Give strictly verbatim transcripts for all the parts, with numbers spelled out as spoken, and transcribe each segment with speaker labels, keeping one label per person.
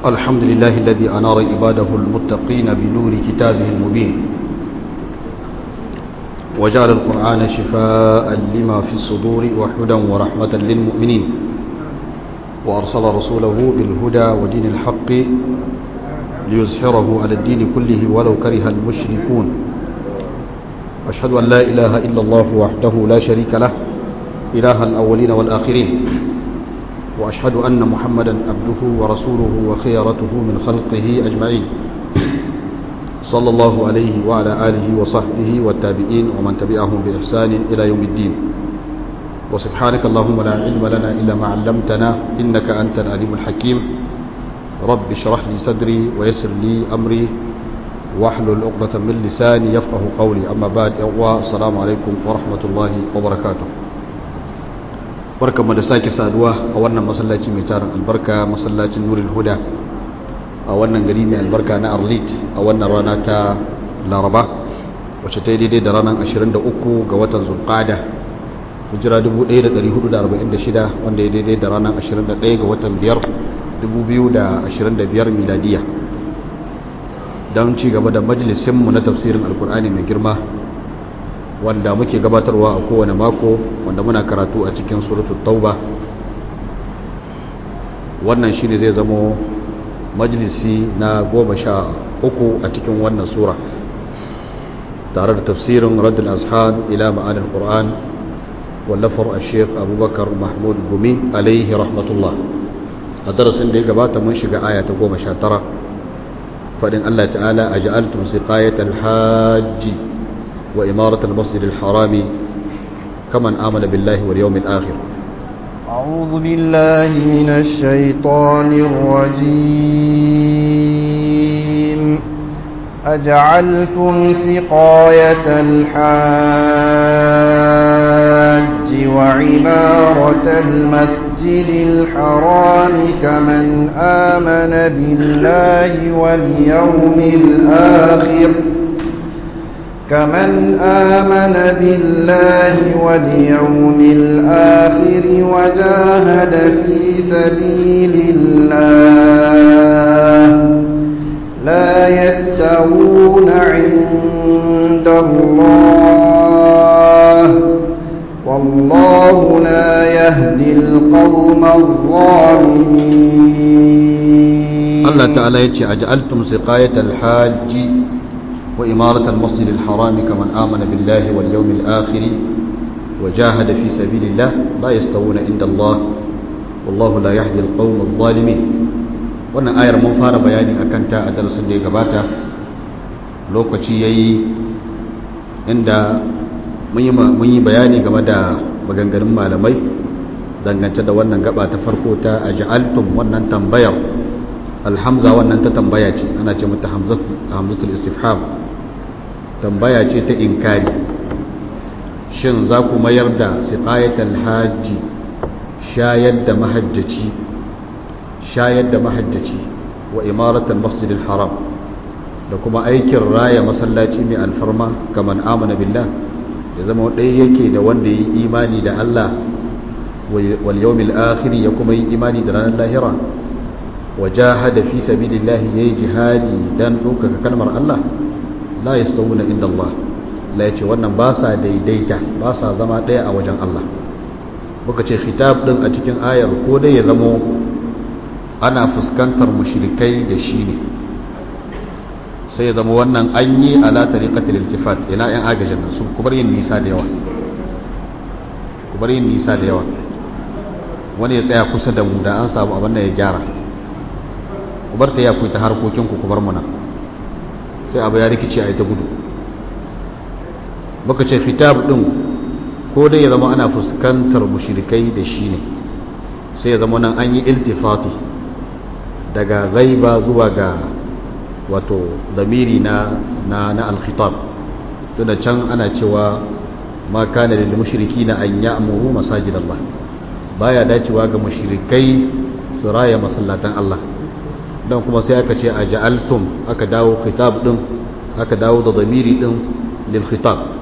Speaker 1: الحمد لله الذي أنار عباده المتقين بنور كتابه المبين وجعل القرآن شفاء لما في الصدور وهدى ورحمة للمؤمنين وأرسل رسوله بالهدى ودين الحق ليظهره على الدين كله ولو كره المشركون أشهد أن لا إله إلا الله وحده لا شريك له إله الأولين والآخرين وأشهد أن محمدا عبده ورسوله وخيرته من خلقه أجمعين صلى الله عليه وعلى آله وصحبه والتابعين ومن تبعهم بإحسان إلى يوم الدين وسبحانك اللهم لا علم لنا إلا ما علمتنا إنك أنت العليم الحكيم رب اشرح لي صدري ويسر لي أمري واحلل عقدة من لساني يفقه قولي أما بعد السلام عليكم ورحمة الله وبركاته barkan mu da sake saduwa a wannan masallaci mai tarin albarka masallacin Nurul Huda a wannan gari mai albarka na Arlit a wannan rana ta Laraba wacce ta yi daidai da ranar ashirin da uku ga watan Zulqa'da hijira dubu ɗaya da ɗari hudu da arba'in da shida wanda ya daidai da ranar ashirin da ɗaya ga watan biyar dubu biyu da ashirin da biyar miladiya don ci gaba da majalisinmu na tafsirin alkur'ani mai girma wanda muke gabatarwa a kowane mako wanda muna karatu a cikin suratul tauba wannan shine zai zamo majalisi na goma sha uku a cikin wannan sura tare da tafsirin raddul azhan ila ma'anil qur'an wallafar al-sheikh abubakar mahmud gumi alaihi rahmatullah a darasin da ya gabata mun shiga aya ta goma sha tara fadin Allah ta'ala aj'altum siqayatal hajji وإمارة المسجد الحرام كمن آمن بالله واليوم الآخر
Speaker 2: أعوذ بالله من الشيطان الرجيم أجعلتم سقاية الحاج وعمارة المسجد الحرام كمن آمن بالله واليوم الآخر كمن آمن بالله واليوم الآخر وجاهد في سبيل الله لا يستوون عند الله والله لا يهدي القوم الظالمين
Speaker 1: الله تعالى يتي أجعلتم سقاية الحاج وإمارة المسجد الحرام كمن آمن بالله واليوم الآخر وجاهد في سبيل الله لا يستوون عند الله والله لا يهدي القوم الظالمين wannan ayar mun fara bayani akan ta a darasin da ya gabata lokaci yayi inda mun yi bayani game da maganganun malamai dangance da wannan gaba ta farko ta aj'altum wannan tambayar alhamza wannan ta tambaya ce ana ce mata hamzatul istifham tambaya ce ta inkari shin za ku mayar da siqayatul hajji shayar da mahajjaci shayar da mahajjaci wa imaratul masjidil haram da kuma aikin raya masallaci mai alfarma kaman amana billah ya zama ɗaya yake da wanda yi imani da Allah wal yawmil akhir ya kuma yi imani da ranar lahira wajahada fi sabilillahi yayi jihadi dan dokaka kalmar Allah la yastawuna inda Allah la yace wannan ba sa daidaita ba sa zama daya a wajen Allah muka ce khitab din a cikin ayar ko dai ya zamo ana fuskantar mushrikai da shi ne sai ya zama wannan an yi ala tariqatil iltifat ina yan agajin nan su kubar yin nisa da yawa kubar yin nisa da yawa wani ya tsaya kusa da mu da an samu abin da ya gyara ku bar ta ya ku ta harkokinku ku bar muna sai abu ya rikice a yi ta gudu baka ce fitab din ko dai ya zama ana fuskantar mushrikai da shi ne sai ya zama nan an yi iltifati daga ghaiba zuwa ga wato damiri na na na al-khitab tunda can ana cewa ma kana lil mushrikina an ya'muru masajidallah baya dacewa ga mushrikai su raya masallatan Allah don kuma sai aka ce a ja'altum aka dawo khitab din aka dawo da damiri din lil khitab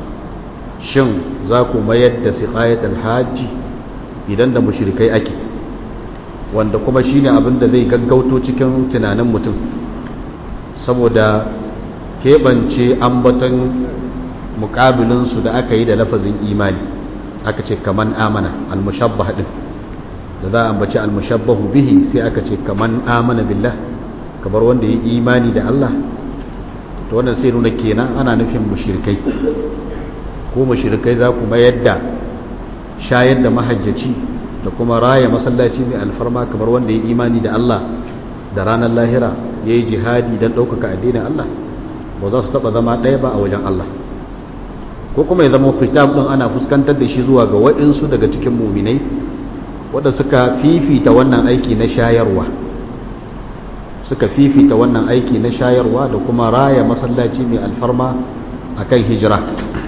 Speaker 1: shin za ku mayar da siqayatul hajji idan da mushrikai ake wanda kuma shine abin da zai gaggauto cikin tunanin mutum saboda keɓance ambaton muƙabilinsu da aka yi da lafazin imani aka ce kaman amana al-mushabbah din da za a ambaci al-mushabbahu bihi sai aka ce kaman amana billah kamar wanda ya imani da Allah to wannan sai nuna kenan ana nufin mushrikai ko mushrikai za ku mayar da shayar da mahajjaci da kuma raya masallaci mai alfarma kamar wanda ya imani da Allah da ranar lahira ya yi jihadi don ɗaukaka addinin Allah ba za su taɓa zama ɗaya ba a wajen Allah ko kuma ya zama fitab ɗin ana fuskantar da shi zuwa ga waɗansu daga cikin muminai wadda suka fifita wannan aiki na shayarwa suka fifita wannan aiki na shayarwa da kuma raya masallaci mai alfarma akan hijira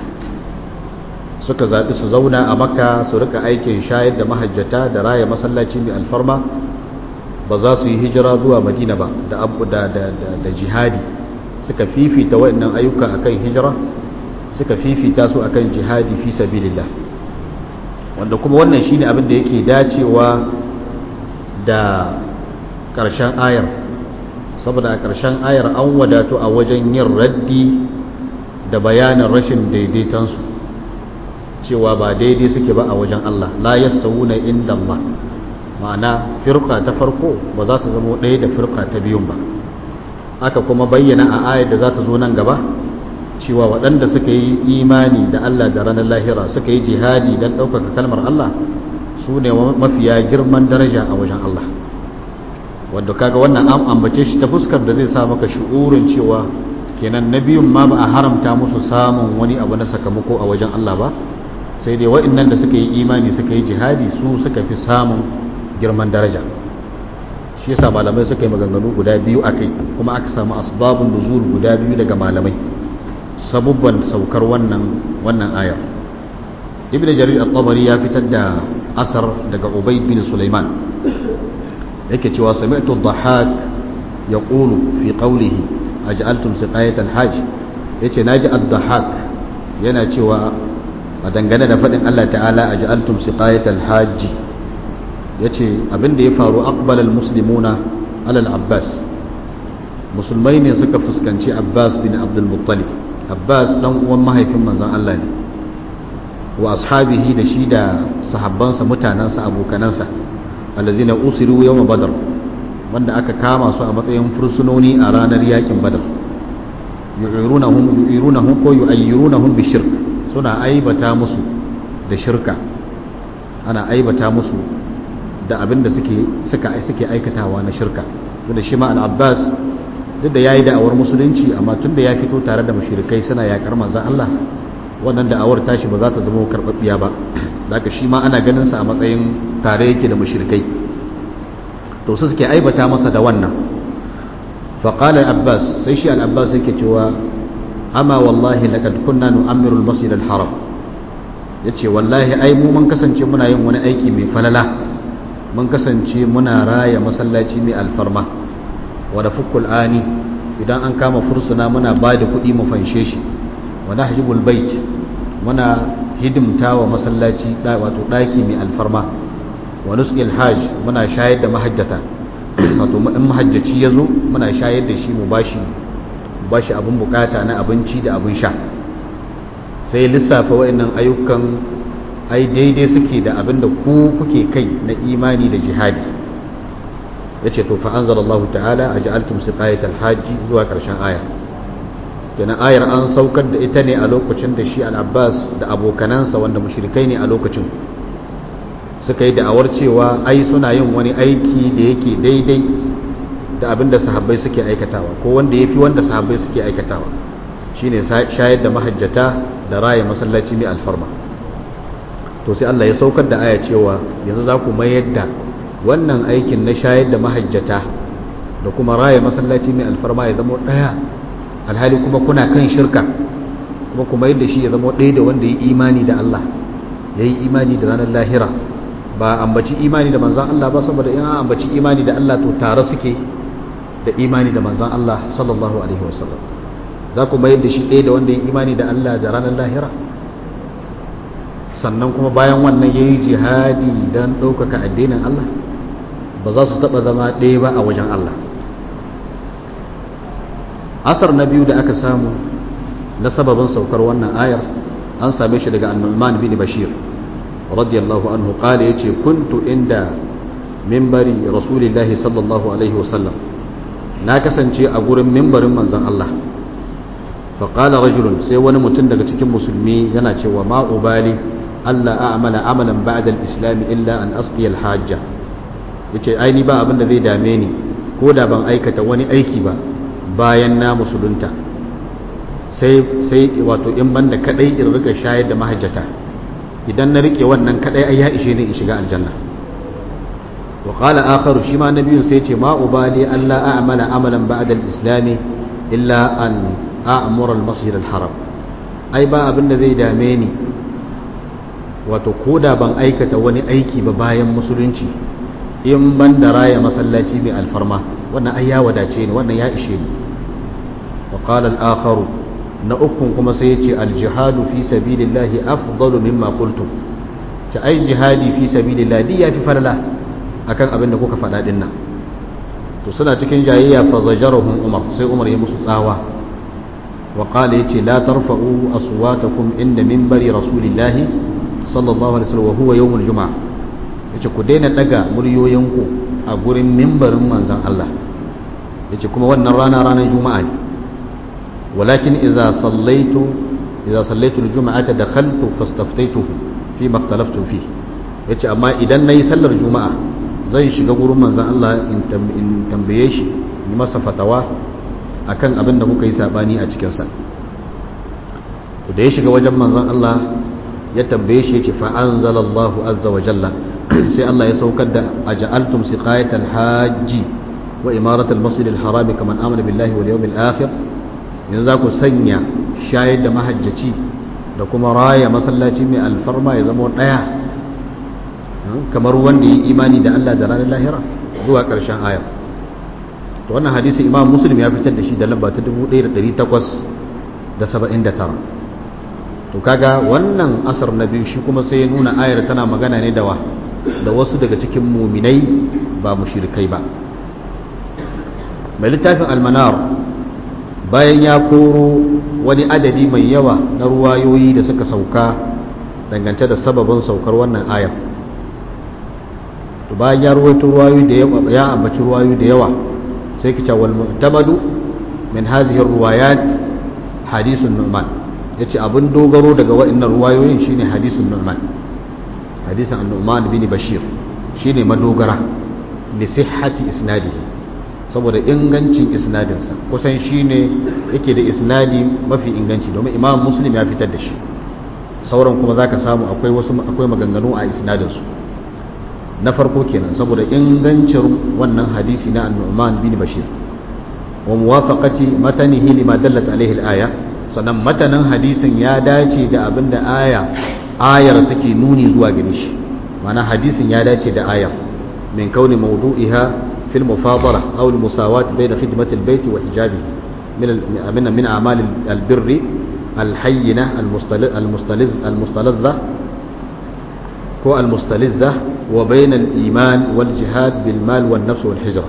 Speaker 1: suka zaɓi su zauna a makka su rika aikin shayar da mahajjata da raya masallaci mai alfarma ba za su yi hijira zuwa madina ba da abu da, da, da, da jihadi suka fifita waɗannan ayyuka akan hijira suka fifita su akan jihadi fi sabilillah wanda kuma wannan shine abin da yake dacewa da ƙarshen ayar saboda a ƙarshen ayar an wadatu a wajen yin raddi da bayanin rashin daidaitansu cewa ba daidai suke ba a wajen Allah la yastawuna inda Allah ma'ana firqa ta farko ba za su zama ɗaya da firqa ta biyun ba aka kuma bayyana a ayar da za ta zo nan gaba cewa waɗanda suka yi imani da Allah da ranar lahira suka yi jihadi don ɗaukaka kalmar Allah su ne mafiya girman daraja a wajen Allah wanda kaga wannan an ambace shi ta fuskar da zai sa maka shu'urin cewa kenan na biyun ma ba a haramta musu samun wani abu na sakamako a wajen Allah ba sai dai waɗannan da suka yi imani suka yi jihadi su suka fi samun girman daraja shi yasa malamai suka yi maganganu guda biyu akai kuma aka samu asbabun nuzul guda biyu daga malamai sabubban saukar wannan wannan ayar ibn jarir at-tabari ya fitar da asar daga ubayd bin sulaiman yake cewa sami'tu ad-dhahhak yaqulu fi qawlihi aj'altum siqayat al-hajj yace naji ad-dhahhak yana cewa a dangane da fadin Allah ta'ala aj'altum siqayat al-hajj yace abinda ya faru aqbala al-muslimuna ala al-abbas musulmai ne suka fuskanci abbas bin abdul muttalib abbas dan uwan mahaifin manzon Allah ne wa ashabihi da shi da sahabbansa mutanansa abokanansa allazina usiru yawm badr wanda aka kama su a matsayin fursunoni a ranar yakin badar yu'irunahum yu'irunahum ko yu'ayyirunahum bi shirk suna aibata musu da shirka ana aibata musu da abinda suke suka suke aikatawa na shirka wanda shi ma al-abbas duk da ya yi da'awar musulunci amma tun da ya fito tare da mashirikai suna yakar manzan Allah wannan da'awar tashi ba za ta zama karɓaɓɓiya ba daga shi ma ana ganinsa a matsayin tare yake da mashirikai to su suke aibata masa da wannan faƙalar abbas sai shi al'abbas yake cewa amma wallahi laƙad kunna nu'ammiru al-masjid al-haram ya ce wallahi ai mu mun kasance muna yin wani aiki mai falala mun kasance muna raya masallaci mai alfarma wadda fukul ani idan an kama fursuna muna ba da kuɗi mu fanshe shi wadda hajjibul bait muna hidimta wa masallaci wato ɗaki mai alfarma wa nusqil hajj muna shayar da mahajjata wato in mahajjaci ya zo muna shayar da shi mu bashi bashi abin bukata na abinci da abin sha sai lissafa wa'annan ayyukan ai daidai suke da abin da ku kuke kai na imani da jihadi yace to fa anzalallahu ta'ala aj'altum siqayat al-hajj zuwa karshen aya kenan ayar an saukar da ita ne a lokacin da shi al-Abbas da abokanansa wanda mushrikai ne a lokacin suka yi da'awar cewa ai suna yin wani aiki da yake daidai da abinda sahabbai suke aikatawa ko wanda yafi wanda sahabbai suke aikatawa shine shayar da mahajjata da raya masallaci mai alfarma to sai Allah ya saukar da aya cewa yanzu za ku mayar da wannan aikin na shayar da mahajjata da kuma raya masallaci mai alfarma ya zama daya alhali kuma kuna kan shirka kuma kuma yadda shi ya zama daya da wanda ya imani da Allah ya yi imani da ranar lahira ba ambaci imani da manzan Allah ba saboda in an ambaci imani da Allah to tare suke da imani da manzan Allah sallallahu alaihi wasallam za ku mayar da shi daya da wanda ya imani da Allah da ranar lahira sannan kuma bayan wannan ya yi jihadi don ɗaukaka addinin Allah ba za su taɓa zama ɗaya ba a wajen Allah. Asar na biyu da aka samu na sababin saukar wannan ayar an same shi daga An-Nu'man bin Bashir radiyallahu anhu qala yace kuntu inda minbari rasulillahi sallallahu alaihi wasallam, na kasance a gurin mimbarin manzon Allah. fa qala rajulun, sai wani mutum daga cikin musulmi yana cewa ma ubali alla a'mala amalan ba'da al-islam illa an asqiya al-hajja, yace ai ni ba abin da zai dame ni ko da ban aikata wani aiki ba bayan na musulunta, sai sai wato in banda kadai in rika shayar da mahajjata, idan na rike wannan kadai ai ya ishe ni in shiga aljanna. wa qala akharu, shi ma nabiyun sai ce ma ubali alla a'mala amalan ba'da al-islam illa an a'mura al-masjid al-haram, ai ba abin da zai dame ni wato koda ban aikata wani aiki ba bayan musulunci in ban da raya masallaci mai alfarma, wannan ai ya wadace ni, wannan ya ishe ni. wa qala al-akharu, na ukun kuma sai yace al-jihadu fi sabilillahi afdalu mimma qultum, ta ai jihadi fi sabilillah di yafi falala akan abin da kuka faɗa din nan. to suna cikin jayayya fa zajarahum umar, sai umar ya musu tsawa. wa qala yace la tarfa'u aswatakum inda minbari rasulillahi sallallahu alaihi wasallam wa huwa yawmul juma'a, yace ku daina daga muryoyinku a gurin minbarin manzon Allah, yace kuma wannan rana ranar juma'a ne. walakin idza sallaitu idza sallaitu al-jum'ata dakhaltu fastaftaytuhu fi ma ikhtalaftu fi, yace amma idan nayi sallar juma'a zai shiga gurin manzon Allah in tambaye shi ni masa fatawa akan abin da kuka yi sabani a cikin sa. da ya shiga wajen manzon Allah ya tambaye shi yace fa anzalallahu azza wa jalla, sai Allah ya saukar da aja'altum siqayatal hajji wa imaratal masjidil haram kaman amana billahi wal yawmil akhir, yanzu za ku sanya shayar da mahajjaci da kuma raya masallaci mai alfarma ya zama daya kamar wanda ya imani da Allah da ranar lahira zuwa ƙarshen ayar. to wannan hadisi Imam Muslim ya fitar da shi da lamba ta dubu ɗaya da ɗari takwas da saba'in da tara. to kaga wannan asar na biyu shi kuma sai ya nuna ayar tana magana ne da wa da wasu daga cikin muminai ba mushrikai ba. mai littafin Al-Manar bayan ya koro wani adadi mai yawa na ruwayoyi da suka sauka dangance da sababin saukar wannan ayar, to bayan ya ruwaito ruwayoyi da yawa, ya ambaci ruwayoyi da yawa, sai kice wal mu'tamadu min hadhihi ar-ruwayat hadithun Nu'man, yace abin dogaro daga waɗannan ruwayoyin shine hadisin Nu'man, hadisin An-Nu'man bin Bashir shine madogara li sihhati isnadihi, saboda ingancin isnadinsa kusan shine yake da isnadi mafi inganci, domin Imam Muslim ya fitar da shi, sauran kuma zaka samu akwai wasu akwai maganganu a isnadinsu. na farko kenan saboda ingancin wannan hadisi na An-Nu'man bin Bashir, wa muwafaqati matanihi lima dallat alaihi al-aya, sannan matanin hadisin ya dace da abinda aya ayar take nuni zuwa gare shi, ma'ana hadisin ya dace da aya min kauni mawdu'iha في المفاضلة أو المساواة بين خدمة البيت وإجابه من من من أعمال البر الحينة المستلذ المستلذة هو المستلذة وبين الإيمان والجهاد بالمال والنفس والهجرة.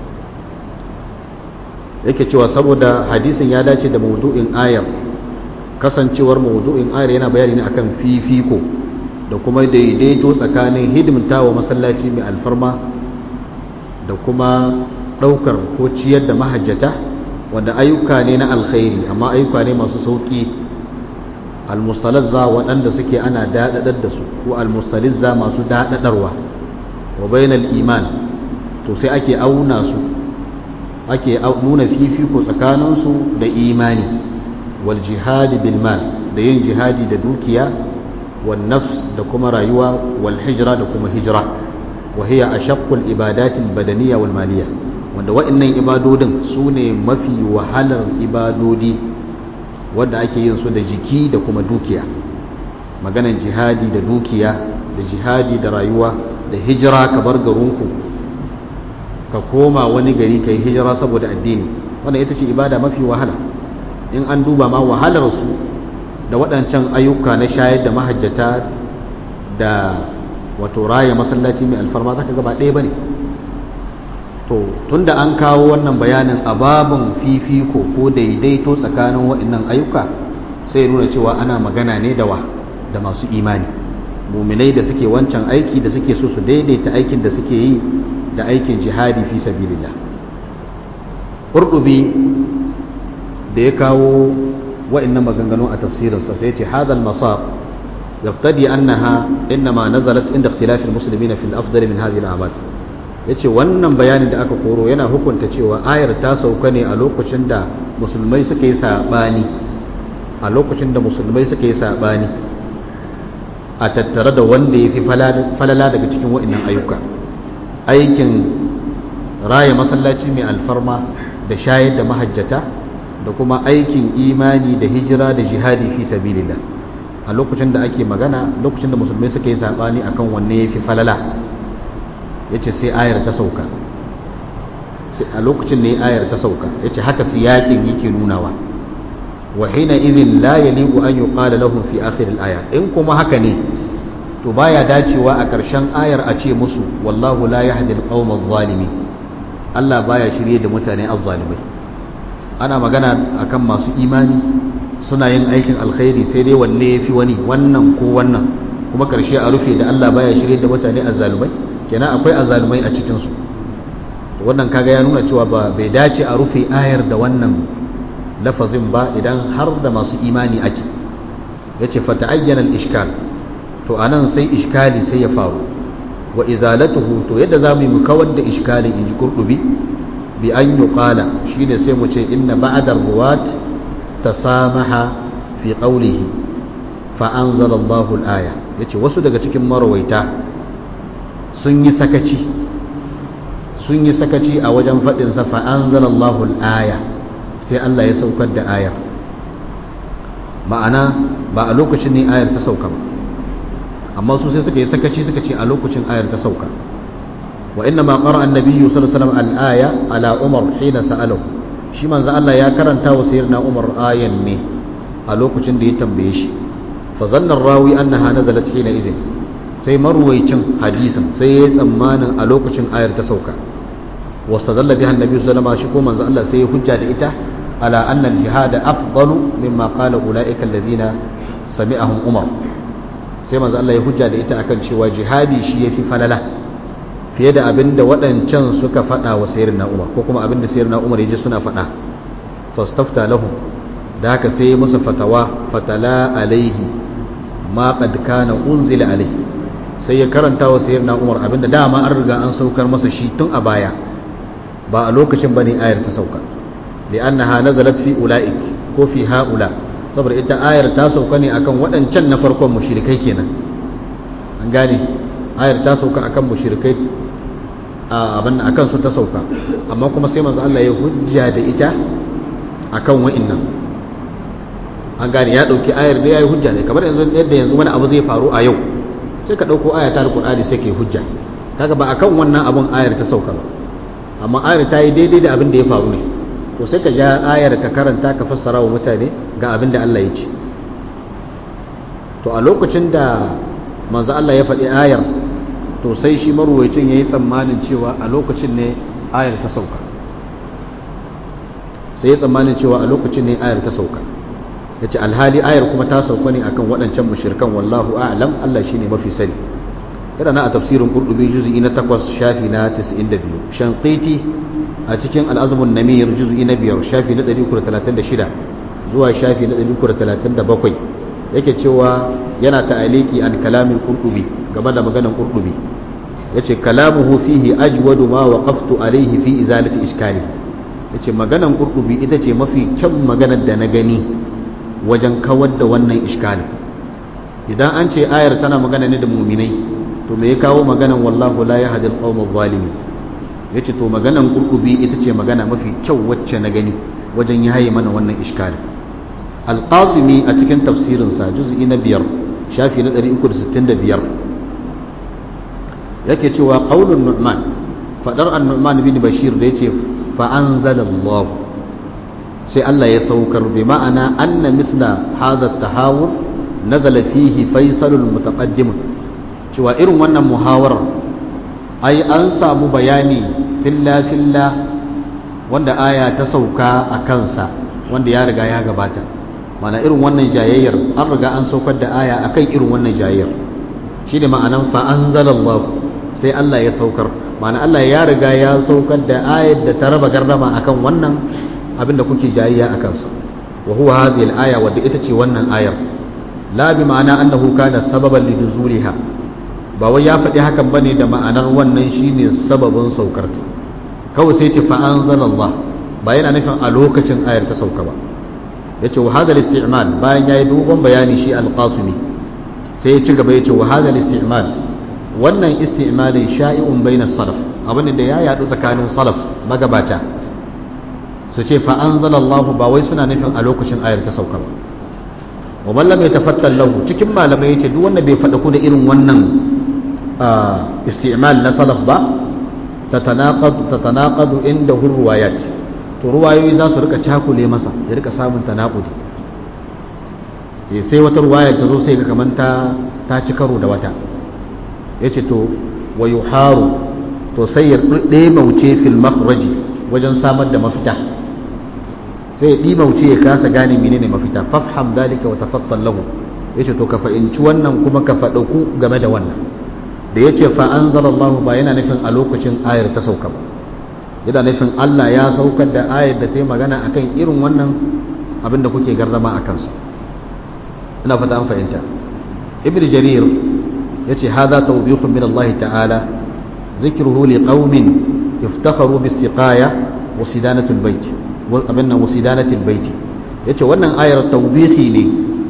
Speaker 1: yake cewa saboda hadisin ya dace da mawdu'in ayar, kasancewar mawdu'in ayar yana bayani ne akan fifiko da kuma daidaito tsakanin hidimtawa masallaci mai alfarma da kuma ɗaukar ko ciyar da mahajjata, wanda ayyuka ne na alkhairi amma ayyuka ne masu sauƙi. almustalazza waɗanda suke ana daɗaɗar da su, ko almustalizza masu daɗaɗarwa. wa bainal iman, to sai ake auna su, ake nuna fifiko tsakaninsu da imani. wal jihadi bil mal, da yin jihadi da dukiya. wal nafs, da kuma rayuwa. wal hijra, da kuma hijira. وهي أشق الإبادات البدنية والمالية, wanda wa'annan ibadodin su ne mafi wahalar ibadodi wanda ake yin su da jiki da kuma dukiya. maganan jihadi da dukiya, da jihadi da rayuwa, da hijira ka bar garinku ka koma wani gari ka yi hijira saboda addini, wannan ita ce ibada mafi wahala. in an duba ma wahalar su da waɗancan ayyuka na shayar da mahajjata da wato raya masallaci mai alfarma zaka ga ba ɗaya bane. to tunda an kawo wannan bayanin a babin fifiko ko daidaito tsakanin waɗannan ayyuka sai nuna cewa ana magana ne da wa da masu imani muminai da suke wancan aiki da suke so su daidaita aikin da suke yi da aikin jihadi fi sabilillah. Qurtubi da ya kawo waɗannan maganganu a tafsirinsa sai ce hadal masab yaqtadi annaha inma nazalat inda ikhtilaf almuslimina fi al-afdal min hadhihi al-a'mal. yace wannan bayanin da aka koro yana hukunta cewa ayar ta sauka ne a lokacin da musulmai suka yi sabani a lokacin da musulmai suka yi sabani a tattare da wanda yafi falala daga cikin waɗannan ayyuka, aikin raya masallaci mai alfarma da shayar da mahajjata da kuma aikin imani da hijira da jihadi fi sabilillah. A lokacin da ake magana lokacin da musulmai suka yi sabani akan wanne yafi falala yace sai ayar ta sauka, sai a lokacin ne ayar ta sauka yace haka siyakin yake nunawa. wa hina idhin la yaliqu an yuqala lahum fi akhir al-aya, in kuma haka ne to baya dacewa a ƙarshen ayar a ce musu wallahu la yahdi al-qawm adh-dhalimin, Allah baya shirye da mutane azzalimai. Ana magana akan masu imani suna yin aikin alkhairi sai dai wanne yafi wani, wannan ko wannan, kuma ƙarshe a rufe da Allah baya shirye da mutane azzalumai, kenan akwai azzalumai a cikin su. Wannan kaga ya nuna cewa ba bai dace a rufe ayar da wannan lafazin ba idan har da masu imani ake. Yace fa ta'ayyana al-ishkal, to anan sai iskali sai ya faru. Wa izalatuhu, to yadda zamu yi mu kawar da iskali inji Qurtubi bi an yuqala, shine sai mu ce inna ba'da ar-ruwat tasamaha fi qawlihi fa anzala Allahu al-aya. Yace wasu daga cikin marawaita sun yi sakaci sun yi sakaci a wajen faɗin sa fa anzalallahu al-aya, sai Allah ya saukar da ayar. Ma'ana ba a lokacin ne ayar ta sauka ba, amma su sai suka yi sakaci suka ce a lokacin ayar ta sauka. Wa inna ma qara an-nabiyyu sallallahu alaihi wasallam al-aya ala Umar hina sa'alahu, shi manzo Allah ya karanta wa sayyidina Umar ayan ne a lokacin da ya tambaye shi. Fa zanna ar-rawi annaha nazalat hina idhin, sai marwaicin hadisin sai ya yi tsammanin a lokacin ayar ta sauka. Wasu zalla bihan nabi sallama shi ko manzo Allah sai ya hujja da ita ala annal jihada afdalu mimma qala ulaika alladhina sami'ahum Umar. Sai manzo Allah ya hujja da ita akan cewa jihadi shi yafi falala fiye da abinda waɗancan suka faɗa wa sayyidina Umar, ko kuma abinda sayyidina Umar yaji suna faɗa. Fastafta lahum, da haka sai musu fatawa fatala alaihi ma qad kana unzila alaihi, sai ya karanta wa sayyidina Umar abinda dama an riga an saukar masa shi tun a baya, ba a lokacin bane ayar ta sauka. li'annaha nazalat fi ulaik ko fi haula, saboda ita ayar ta sauka ne akan waɗancan na farkon mushrikai kenan. An gane, ayar ta sauka akan mushrikai a abin akan su ta sauka, amma kuma sai manzo Allah ya hujja da ita akan wa'annan. An gane, ya dauki ayar da yayi hujja ne, kamar yanzu yadda yanzu wani abu zai faru a yau sai ka ɗauko ayata al-Qur'ani sai ke hujja, kaga ba akan wannan abun ayar ta sauka ba, amma ayar ta yi daidai da abin da ya faru ne, to sai ka ja ayar ka karanta ka fassara wa mutane ga abin da Allah ya ce. To a lokacin da manzo Allah ya faɗi ayar, to sai shi marwayacin yayi tsammanin cewa a lokacin ne ayar ta sauka, sai ya tsammanin cewa a lokacin ne ayar ta sauka. yace alhali ayar kuma ta sauka ne akan waɗancan mushrikan, wallahu a'lam, Allah shine mafi sani. Yana na a tafsirin Qurtubi juz'i na takwas shafi na tis'in da biyu, Shanqiti a cikin al-Azm an-Namir juz'i na biyar shafi na ɗari uku da talatin da shida zuwa shafi na ɗari uku da talatin da bakwai yake cewa yana ta'aliki an kalamin Qurtubi, game da maganar Qurtubi. Yace kalamuhu fihi ajwadu ma waqaftu alayhi fi izalati iskali. Yace maganar Qurtubi ita ce mafi kyan maganar da na gani wajen kawar da wannan iskali. Idan an ce ayar tana magana ne da muminai, to me ya kawo maganan wallahu la yahdi al-qawm adh-dhalimin? Yace to maganan Qurtubi ita ce magana mafi kyau wacce na gani wajen yaye mana wannan iskali. Al-Qasimi a cikin tafsirin sa juz'i na biyar shafi na ɗari uku da sittin da biyar yake cewa qaulun Nu'man, fadar an-Nu'man bin Bashir da yace fa anzala Allah, sai Allah ya saukar, bi ma'ana anna misla hadha at-tahawur nazala fihi faisalul mutaqaddim, cewa irin wannan muhawarar ai an samu bayani filla filla wanda aya ta sauka a kansa wanda ya riga ya gabata. Mana irin wannan jayayyar an riga an saukar da aya akan irin wannan jayayyar, shi ne ma'anan fa anzalallahu, sai Allah ya saukar. Mana Allah ya riga ya saukar da ayar da ta raba gardama akan wannan abin da kuke jayayya akan sa, wa huwa hadhihi al-aya, wadda ita ce wannan ayar. La bi ma'ana annahu kana sababan li nuzuliha, ba wai ya faɗi hakan bane da ma'anar wannan shine sababin saukar ta, kawai sai ce fa anzalallah, ba yana nufin a lokacin ayar ta sauka ba. yace wa hadha al-isti'mal, bayan yayi dogon bayani shi al-Qasimi sai ya ci gaba yace wa hadha al-isti'mal, wannan isti'malin sha'i'un bayna salaf, abin da ya yadu tsakanin salaf magabata, su ce fa anzalallahu ba wai suna nufin a lokacin ayar ta sauka ba. wa man lam yatafattal lahu, cikin malamai yace duk wanda bai faɗa ku da irin wannan isti'mal na salaf ba, tatanaqad tatanaqadu indahu ruwayat, to ruwayoyi za su rika cakule masa, ya rika samun tanaqudi. sai wata ruwaya ta zo sai ga kaman ta ta ci karo da wata, yace to wa yuharu, to sai ya ɗebauce fil makhraji, wajen samar da mafita, sai ya ɗibauce ya kasa gane menene mafita. fafham dalika wa tafattal lahu, yace to ka fahimci wannan kuma ka faɗaku game da wannan. da yace fa anzalallahu ba yana nufin a lokacin ayar ta sauka ba, yana nufin Allah ya saukar da ayar da ta yi magana akan irin wannan abin da kuke gardama a kansa. ina fata an fahimta. ibn jarir yace hadha tawbihun min Allah ta'ala, zikruhu liqaumin iftakharu bis-siqaya wa sidanati al-bayt wa abinna wa sidanati al-bayt. yace wannan ayar tawbihi ne,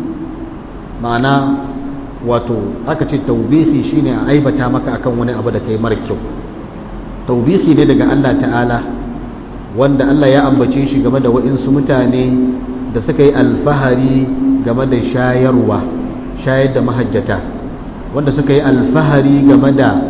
Speaker 1: ma'ana wato aka ce tawbihi shine a aibata maka akan wani abu da kai mara kyau. tawbihi ne daga Allah ta'ala, wanda Allah ya ambace shi game da wa'insu mutane da suka yi alfahari game da shayarwa, shayar da mahajjata, wanda suka yi alfahari game da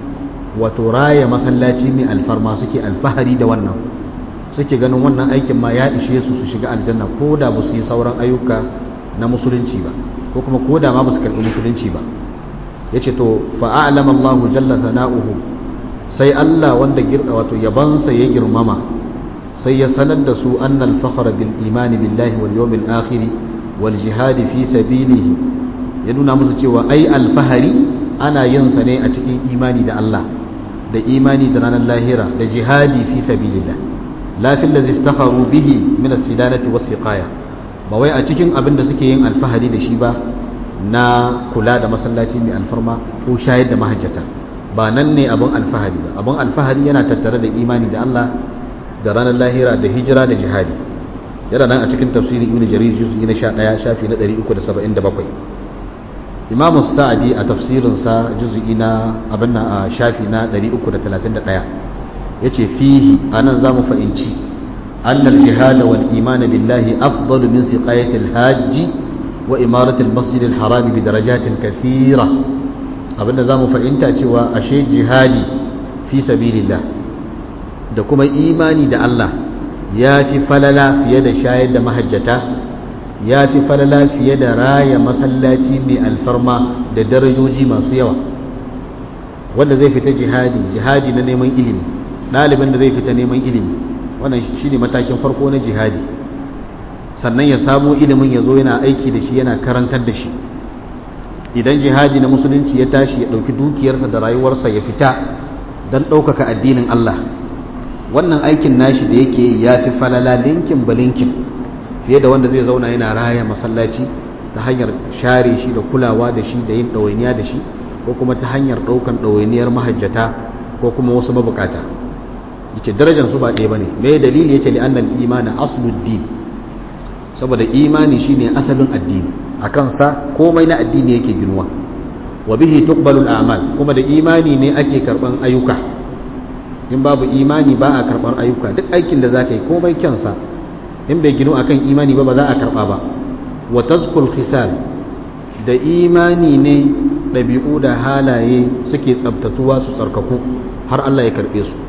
Speaker 1: wato raya masallaci mai alfarma, suke alfahari da wannan, suke ganin wannan aikin ma ya ishe su su shiga aljanna ko da ba su yi sauran ayyuka na musulunci ba, ko kuma ko da ma ba su karɓi musulunci ba. yace to fa a'lama Allahu jalla sana'uhu, sai Allah wanda girka wato yabansa ya girmama, sai ya sanar da su annal fakhra bil imani billahi wal yawmil akhir wal jihad fi sabilihi, ya nuna musu cewa ai alfahari ana yin sa ne a cikin imani da Allah, da imani da ranar lahira, da jihadi fi sabilillah, la fil ladzi iftakharu bihi min as-sidanati was-siqaya, ba wai a cikin abin da suke yin alfahari da shi ba na kula da masallaci mai alfarma ko shayar da mahajjata, ba nan ne abin alfahari ba. abin alfahari yana tattare da imani da Allah, da ranar lahira, da hijira, da jihadi. yana nan a cikin tafsirin ibn jarir juz'i na sha ɗaya shafi na ɗari uku da saba'in da bakwai. imam sa'adi a tafsirinsa juz'i na abin na shafi na ɗari uku da talatin da ɗaya yace fihi, anan zamu fahimci annal jihad wal iman billahi afdalu min siqayati al-hajj wa imarati al-masjid al-haram bi darajatin kathira. abinda zamu fahimta cewa ashe jihadi fi sabilillah da kuma imani da Allah ya fi falala fiye da shayar da mahajjata, ya fi falala fiye da raya masallaci mai alfarma da darajoji masu yawa. wanda zai fita jihadi, jihadi na neman ilimi, ɗalibin da zai fita neman ilimi, wannan shi ne matakin farko na jihadi. sannan ya samu ilimin ya zo yana aiki da shi, yana karantar da shi. idan jihadi na musulunci ya tashi, ya ɗauki dukiyarsa da rayuwarsa ya fita don ɗaukaka addinin Allah, wannan aikin nashi da yake ya fi falala linkin ba linkin fiye da wanda zai zauna yana raya masallaci ta hanyar share shi da kulawa da shi da yin ɗawainiya da shi, ko kuma ta hanyar ɗaukan ɗawainiyar mahajjata ko kuma wasu mabukata. yace darajar su ba ɗaya bane. me dalili yace li annal imana asluddin, saboda imani shine asalin addini, akan sa komai na addini yake ginuwa. wa bihi tuqbalu al-a'mal, kuma da imani ne ake karban ayyuka. in babu imani ba a karbar ayyuka. duk aikin da zaka yi komai kyansa, in bai ginu akan imani ba ba za a karba ba. wa tazkul khisal, da imani ne ɗabi'u da halaye suke tsabtatuwa su tsarkaku har Allah ya karbe su.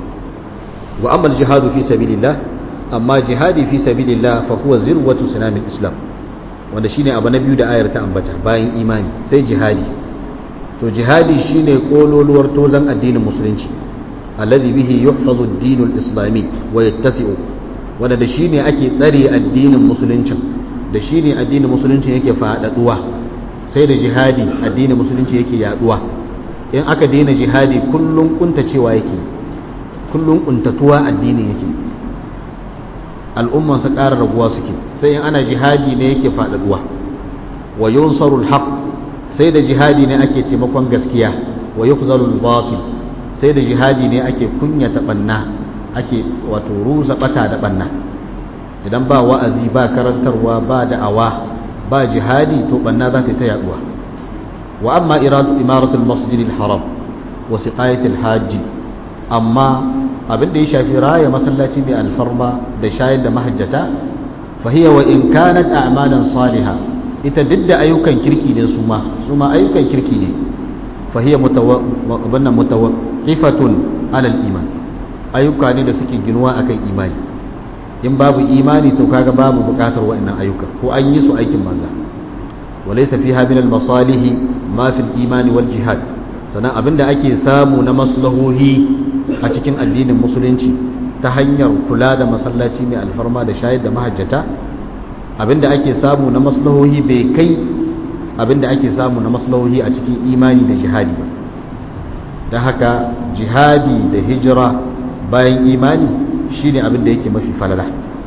Speaker 1: wa amma al-jihadu fi sabilillah, amma jihadi fi sabilillah fa huwa zirwatu sinamil islam, wanda shine abu na biyu da ayar ta ambata bayan imani sai jihadi. to jihadi shine kololuwar tozan addinin musulunci, alladhi bihi yuhfazu ad-din al-islami wa yattasi'u wanda da shine ake tsare addinin musulunci da shine addinin musulunci yake faɗaɗuwa sai da jihadi addinin musulunci yake yaduwa in aka daina jihadi kullun kuntacewa yake kullun kuntatuwa addini yake al'umman su ƙara raguwa suke sai in ana jihadi ne yake faɗaɗuwa wa yunsarul haqq sai da jihadi ne ake taimakon gaskiya wa yukhzalul batil sai da jihadi ne ake kunyata banna ake wato rusa bata da banna idan ba wa'azi ba karantarwa ba da'awa ba jihadi to banna za ta yaduwa wa amma imaratul masjidil haram wa siqayatil hajji amma abin da ya shafi raya masallaci mai alfarma da shayar da mahajjata fa hiya wa in kanat a'malan salihah ita duk da ayyukan kirki ne su ma su ma ayyukan kirki ne fa hiya mutawaqqifatun ala al-iman ayyuka ne da suke ginuwa akan imani in babu imani to kaga babu bukatar wa'annan ayyuka ko an yi su aikin banza walaysa fiha min al-masalih ma fi al-iman wal jihad sannan abinda ake samu na maslahohi a cikin addinin musulunci ta hanyar kula da masallaci mai alfarma da shayar da mahajjata abinda ake samu na maslahohi bai kai abinda ake samu na maslahohi a cikin imani da jihadi ba don haka jihadi da hijira bayan imani shine abinda yake mafi falala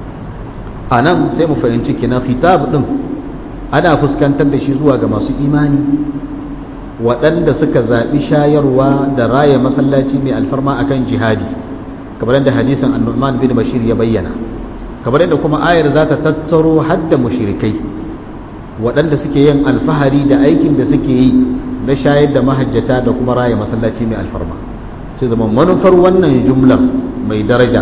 Speaker 1: a nan sai mu fahimci kina khitab din ana fuskantar da shi zuwa ga masu imani waɗanda suka zaɓi shayarwa da raya masallaci mai alfarma akan jihadi kamar yadda hadisin an-Nu'man bin Bashir ya bayyana kamar yadda kuma ayar za ta tattaro hadda mushrikai waɗanda suke yin alfahari da aikin da suke yi na shayar da mahajjata da kuma raya masallaci mai alfarma sai zama manufar wannan jumlar mai daraja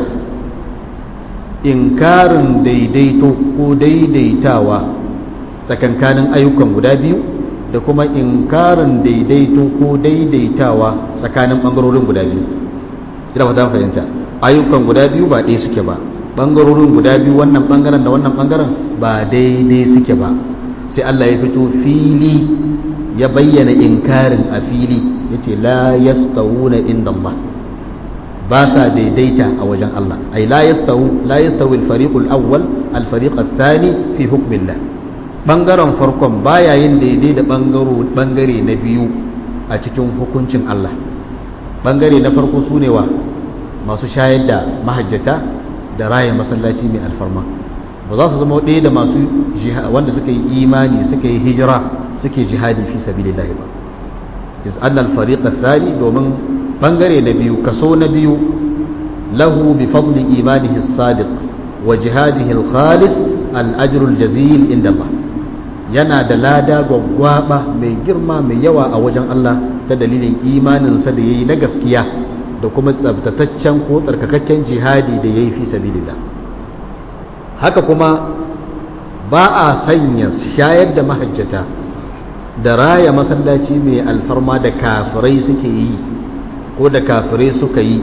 Speaker 1: inkarin daidaito ko daidaitawa tsakankanin ayyukan guda biyu da kuma inkarin daidaito ko daidaitawa tsakanin ɓangarorin guda biyu ina fata fahimta ayyukan guda biyu ba ɗaya suke ba ɓangarorin guda biyu wannan ɓangaren da wannan ɓangaren ba daidai suke ba sai Allah ya fito fili ya bayyana inkarin a fili ya ce la yastawuna inda Allah ba sa daidaita a wajen Allah ai la yastawu la yastawi al-fariq al-awwal al-fariq ath-thani fi hukmillah bangaren farkon baya yin daidai da bangaro bangare na biyu a cikin hukuncin Allah bangare na farko sune wa masu shayar da mahajjata da raya masallaci mai alfarma ba za su zama ɗaya da masu wanda suka yi imani suka yi hijira suke jihadi fi sabilillah ba iz anna al-fariq ath-thani domin bangare na biyu kaso na biyu lahu bi fadli imanihi as-sadiq wa jihadihi al-khalis al-ajru al-jazil inda Allah yana da lada gwaggwaba mai girma mai yawa a wajen Allah ta dalilin imaninsa da yayi na gaskiya da kuma tsabtataccen ko tsarkakakken jihadi da yayi fi sabilillah haka kuma ba a sanya shayar da mahajjata da raya masallaci mai alfarma da kafirai suke yi ko da kafirai suka yi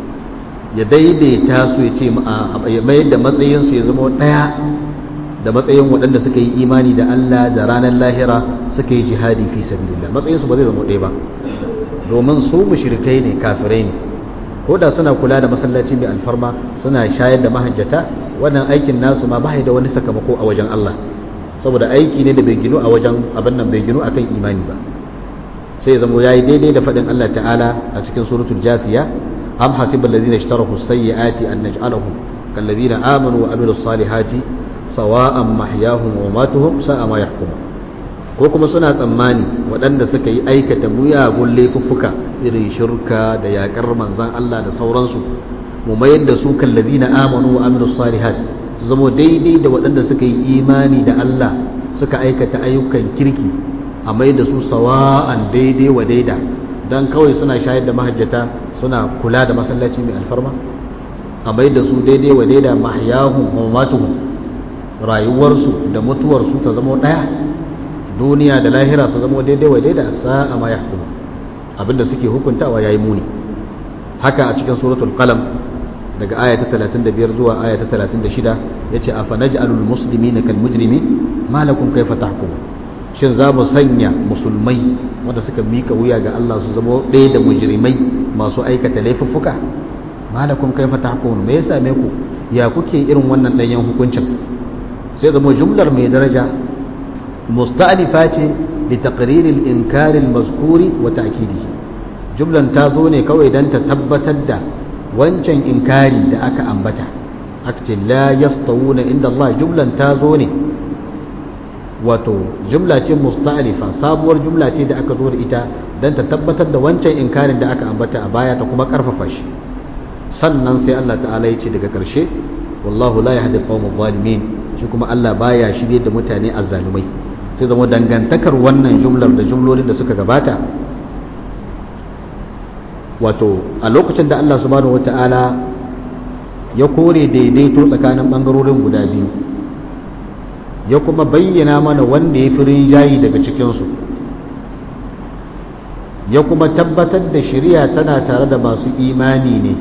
Speaker 1: ya daidaita su ya ce ya mayar da matsayinsu ya zama ɗaya da matsayin waɗanda suka yi imani da Allah da ranar lahira suka yi jihadi fi sabilillah matsayinsu ba zai zama ɗaya ba domin su mushrikai ne kafirai ne ko da suna kula da masallaci mai alfarma suna shayar da mahajjata wannan aikin nasu ma ba da wani sakamako a wajen Allah saboda aiki ne da bai ginu a wajen abin nan bai ginu akan imani ba sai ya zama yayi daidai da faɗin Allah ta'ala a cikin suratul jasiya am hasibal ladina ishtarahu sayyiati an naj'alahum kal ladina amanu wa amilus salihati sawa'an mahyahum wa matuhum sa'a ma yahkumun ko kuma suna tsammani waɗanda suka yi aikata muyagun laifuffuka irin shirka da yakar manzan Allah da sauransu mu mayar da su kal ladina amanu wa amilus salihat su zama daidai da waɗanda suka yi imani da Allah suka aikata ayyukan kirki a mai da su sawa'an daidai wa daida don kawai suna shayar da mahajjata suna kula da masallaci mai alfarma a mai da su daidai wa daida mahyahum wa matuhum rayuwarsu da mutuwarsu ta zama ɗaya duniya da lahira su zama daidai wa daida sa'a ma yahkum abinda suke hukuntawa yayi muni haka a cikin suratul qalam daga aya ta talatin da biyar zuwa aya ta talatin da shida yace afanaj'alul muslimina kal mujrimin ma lakum kayfa tahkumun shin za mu sanya musulmai wanda suka mika wuya ga Allah su zama ɗaya da mujrimai masu aikata laifuffuka malakum kaifa tahkumun me yasa me ku ya kuke irin wannan danyen hukuncin sai zama jumlar mai daraja musta'nifa ce li taqrir al-inkar al-mazkuri wa ta'kidihi jumlan ta zo ne kawai dan ta tabbatar da wancan inkari da aka ambata akti la yastawuna inda Allah jumlan ta zo ne wato jumla ce musta'lifa sabuwar jumla ce da aka zo da ita dan ta tabbatar da wancan inkarin da aka ambata a baya ta kuma karfafa shi sannan sai Allah ta'ala ya ce daga ƙarshe wallahu la yahdi al-qawma adh-dhalimin shi kuma Allah baya shirye da mutane azzalumai sai zama dangantakar wannan jumlar da jumlolin da suka gabata wato a lokacin da Allah subhanahu wata'ala ya kore daidaito tsakanin bangarorin guda biyu ya kuma bayyana mana wanda ya fi rinjayi daga cikinsu ya kuma tabbatar da shari'a tana tare da masu imani ne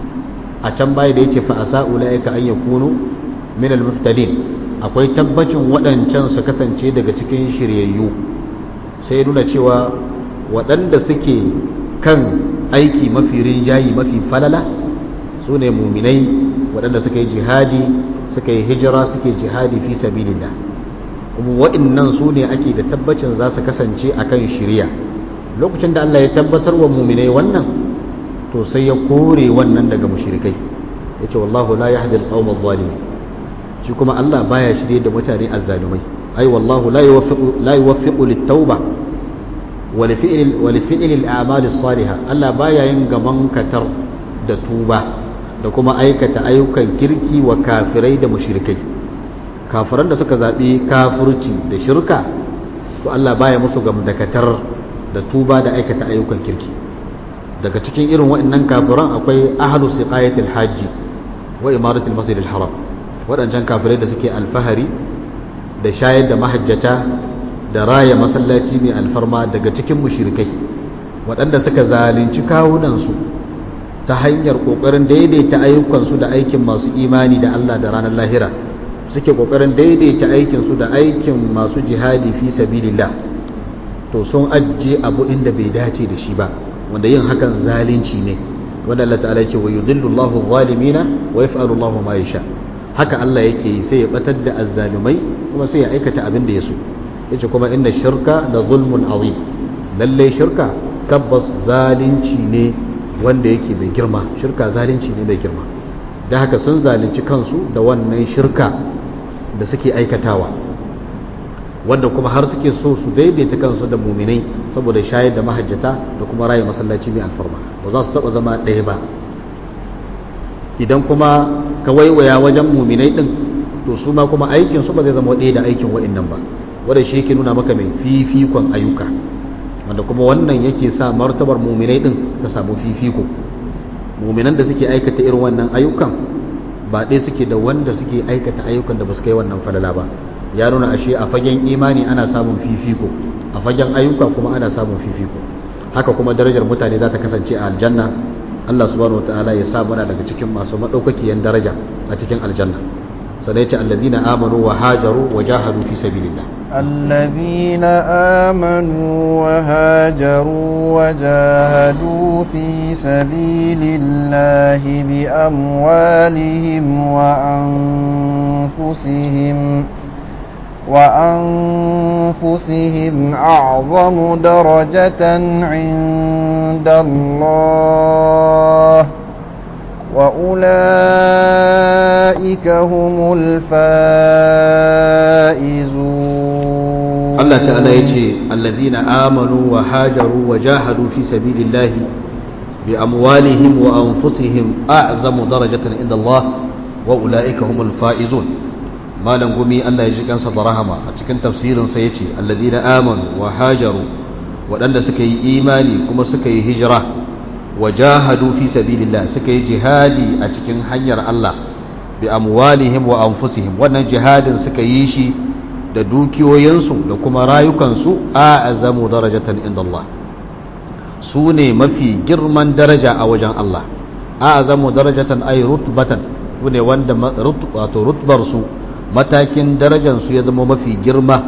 Speaker 1: a can baya da yake fa'asa ula'ika an yakunu min al-muhtadin akwai tabbacin waɗancan su kasance daga cikin shiryayyu sai nuna cewa waɗanda suke kan aiki mafi rinjayi mafi falala su ne muminai waɗanda suka yi jihadi suka yi hijira suke jihadi fi sabilillah kuma waɗannan su ne ake da tabbacin za su kasance akan shiriya lokacin da Allah ya tabbatar wa muminai wannan to sai ya kore wannan daga mushrikai yace wallahu la yahdi al-qawma adh-dhalimin shi kuma Allah baya shirye da mutane azzalumai ai wallahu la yuwaffiqu la yuwaffiqu lit-tauba wa li fi'l wa li fi'l al-a'mal as-salihah Allah baya yin gaman katar da tuba da kuma aikata ayyukan kirki wa kafirai da mushrikai kafiran da suka zabi kafirci da shirka to Allah baya musu gamdakatar da tuba da aikata ayyukan kirki daga cikin irin waɗannan kafiran akwai ahlu siqayatil hajji wa imaratul masjidil haram waɗancan kafirai da suke alfahari da shayar da mahajjata da raya masallaci mai alfarma daga cikin mushrikai waɗanda suka zalunci kawunansu ta hanyar ƙoƙarin daidaita ayyukansu da aikin masu imani da Allah da ranar lahira suke ƙoƙarin daidaita aikinsu da aikin masu jihadi fi sabilillah to sun ajiye abu inda bai dace da shi ba wanda yin hakan zalunci ne wanda Allah ta'ala ya ce wa yudillu Allahu adh-dhalimina wa yaf'alu Allahu ma yasha haka Allah yake yi sai ya batar da azzalumai kuma sai ya aikata abin da ya so yace kuma inna shirka la zulmun azim lalle shirka tabbas zalunci ne wanda yake mai girma shirka zalunci ne mai girma da haka sun zalunci kansu da wannan shirka da suke aikatawa wanda kuma har suke so su daidaita kansu da muminai saboda shayar da mahajjata da kuma raye masallaci mai alfarma ba za su taba zama ɗaya ba idan kuma ka waiwaya wajen muminai din to su ma kuma aikin su ba zai zama ɗaya da aikin wa'annan ba wanda shi yake nuna maka mai fifikon ayyuka wanda kuma wannan yake sa martabar muminai din ta samu fifiko muminan da suke aikata irin wannan ayyukan ba ɗaya suke da wanda suke aikata ayyukan da ba su kai wannan falala ba ya nuna ashe a fagen imani ana samun fifiko a fagen ayyuka kuma ana samun fifiko haka kuma darajar mutane za ta kasance a aljanna Allah subhanahu wataala ya sa muna daga cikin masu madaukakiyan daraja a cikin aljanna sanai ce allazina amanu wa hajaru wa jahadu fi sabilillah
Speaker 2: allazina amanu wa hajaru wa jahadu fi sabilillah bi amwalihim wa anfusihim وأنفسهم أعظم درجة عند الله وأولئك هم الفائزون
Speaker 1: الله تعالى يجي الذين آمنوا وهاجروا وجاهدوا في سبيل الله بأموالهم وأنفسهم أعظم درجة عند الله وأولئك هم الفائزون malam gumi Allah ya ji kansa da rahama a cikin tafsirin sa yace alladina amanu wa hajaru wadanda suka yi imani kuma suka yi hijira wajahadu fi sabilillah suka yi jihadi a cikin hanyar Allah bi amwalihim wa anfusihim wannan jihadin suka yi shi da dukiyoyinsu da kuma rayukansu a'azamu darajatan inda Allah su ne mafi girman daraja a wajen Allah a'azamu darajatan ay rutbatan su ne wanda wato rutbar su matakin darajansu ya zama mafi girma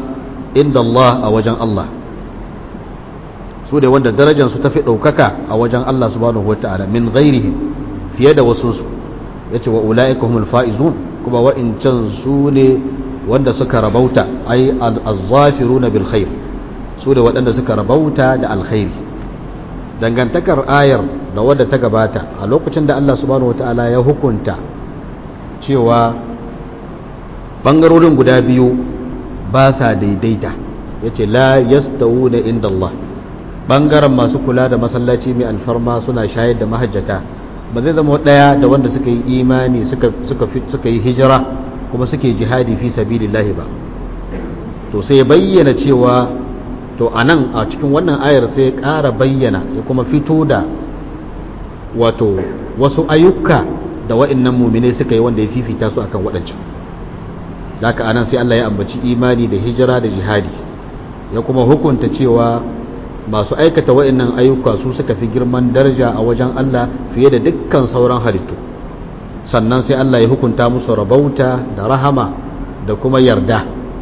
Speaker 1: inda Allah a wajen Allah su ne wanda darajar su tafi daukaka a wajen Allah subhanahu wataala min ghairihim fiye da wasu su yace wa ulaika humul faizun kuma wa'incan su ne wanda suka rabauta ay az-zafiruna bil khair su ne waɗanda suka rabauta da alkhairi. Dangantakar ayar da wadda ta gabata a lokacin da Allah subhanahu wataala ya hukunta cewa bangarorin guda biyu ba sa daidaita yace la yastawuna inda Allah, bangaren masu kula da masallaci mai alfarma suna shayar da mahajjata ba zai zama daya da wanda suka yi imani suka suka suka yi hijira kuma suke jihadi fi sabilillahi ba. To sai bayyana cewa to anan a cikin wannan ayar sai ya ƙara bayyana ya kuma fito da wato wasu ayyuka da wa'annan mu'mine suka yi wanda ya fifita su akan waɗancan. Haka anan sai Allah ya ambaci imani da hijira da jihadi ya kuma hukunta cewa masu aikata wa'annan ayyuka su suka fi girman daraja a wajen Allah fiye da dukkan sauran halittu. Sannan sai Allah ya hukunta musu rabauta da rahama da kuma yarda,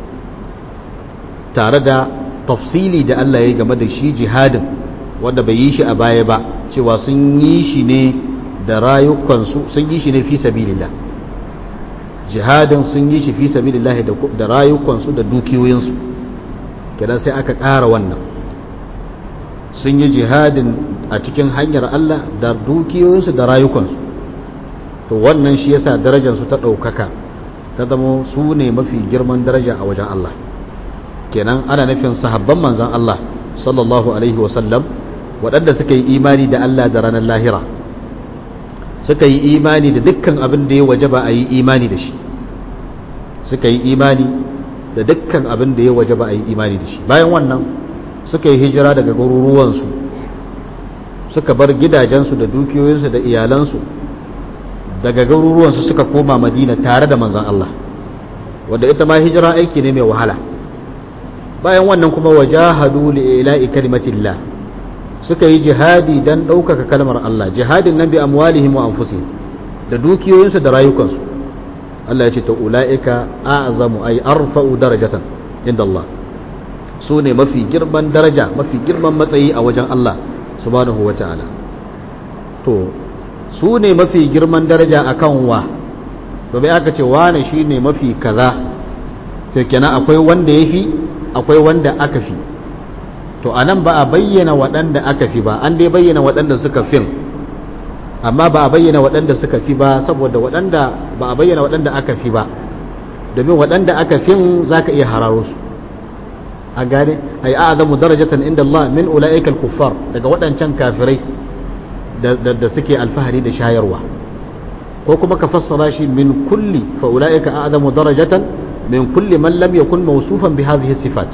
Speaker 1: tare da tafsili da Allah ya yi game da shi jihadin wanda bai yi shi a baya ba, cewa sun yi shi ne da rayukansu, sun yi shi ne fi sabilillah. Jihadin sun yi shi fi sabilillah da rayukansu da dukiyoyinsu, kenan sai aka ƙara wannan, sun yi jihadin a cikin hanyar Allah da dukiyoyinsu da rayukansu. To wannan shi yasa darajarsu ta ɗaukaka ta zama su ne mafi girman daraja a wajen Allah. Kenan ana nufin sahabban manzan Allah sallallahu alaihi wasallam waɗanda suka yi imani da Allah da ranar lahira, suka yi imani da dukkan abin da ya wajaba a yi imani da shi, suka yi imani da dukkan abin da ya wajaba a yi imani da shi. Bayan wannan suka yi hijira daga garuruwansu, suka bar gidajensu da dukiyoyinsu da iyalansu daga garuruwansu suka koma Madina tare da manzan Allah, wanda ita ma hijira aiki ne mai wahala. Bayan wannan kuma wajahadu li ila'i kalimatillah, suka yi jihadi dan ɗaukaka kalmar Allah, jihadin nan bi amwalihim wa anfusihim, da dukiyoyinsu da rayukansu. Allah ya ce ta ula'ika a'zamu ay arfa'u darajatan inda Allah, su ne mafi girman daraja, mafi girman matsayi a wajen Allah subhanahu wata'ala. To su ne mafi girman daraja akan wa, domin aka ce wane shine mafi kaza, to kenan akwai wanda yafi, akwai wanda aka fi. To anan ba a bayyana waɗanda aka fi ba, an dai bayyana waɗanda suka fin, amma ba a bayyana waɗanda suka fi ba, saboda waɗanda ba a bayyana waɗanda aka fi ba, domin waɗanda aka fin za ka iya hararo su. A gane ai a'zamu darajatan inda Allah min ula'ika al-kuffar, daga waɗancan kafirai da suke alfahari da shayarwa, ko kuma ka fassara shi min kulli fa ula'ika a'zamu darajatan min kulli man lam yakun mawsufan bi hadhihi sifat,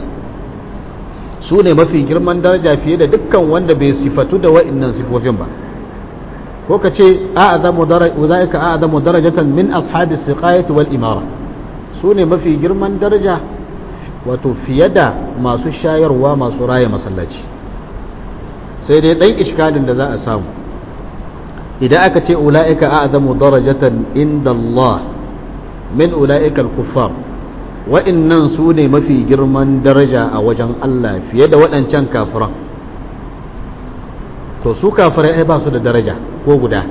Speaker 1: su ne mafi girman daraja fiye da dukkan wanda bai sifatu da wa'annan sifofin ba. Ko ka ce a'zamu darajatan a'zamu darajatan min ashabi siqayati wal imara, su ne mafi girman daraja wato fiye da masu shayarwa, masu raya masallaci. Sai dai dan iskalin da za a samu idan aka ce ula'ika a'zamu darajatan inda Allah min ula'ika al-kuffar, wa'innan su ne mafi girman daraja a wajen Allah fiye da waɗancan kafiran. To su kafirai ai ba su da daraja ko guda.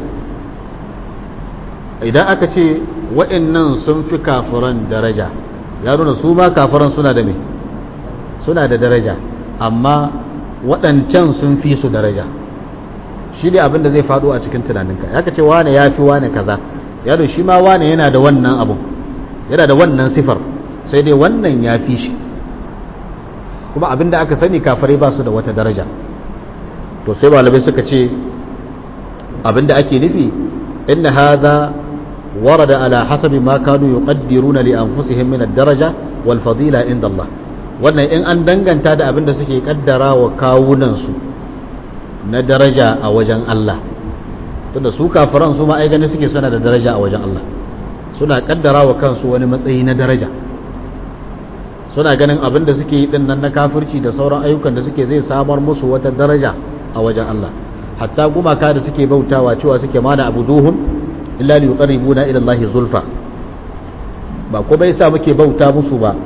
Speaker 1: Idan aka ce wa'innan sun fi kafiran daraja, ya nuna su ma kafiran suna da me? Suna da daraja, amma waɗancan sun fi su daraja. Shi ne abin da zai faɗo a cikin tunaninka. Ya ka ce wane ya fi wane kaza, ya nuna shi ma wane yana da wannan abun, yana da wannan sifar, sai dai wannan ya fi shi. Kuma abin da aka sani kafirai ba su da wata daraja. To sai malamai suka ce abin da ake nufi, inna hadha warada ala hasabi ma kanu yuqaddiruna li anfusihim min ad-daraja wal fadila inda Allah. Wannan in an danganta da abin da suke kaddara wa kawunan su na daraja a wajen Allah, tunda su kafiran su ma ai gani suke suna da daraja a wajen Allah, suna kaddara wa kansu wani matsayi na daraja, suna ganin abin da suke yi din nan na kafirci da sauran ayyukan da suke zai samar musu wata daraja a wajen Allah. Hatta gumaka da suke bautawa cewa suke mana abuduhum illa li yuqarribuna ila Allah zulfa, ba ko bai sa muke bauta musu ba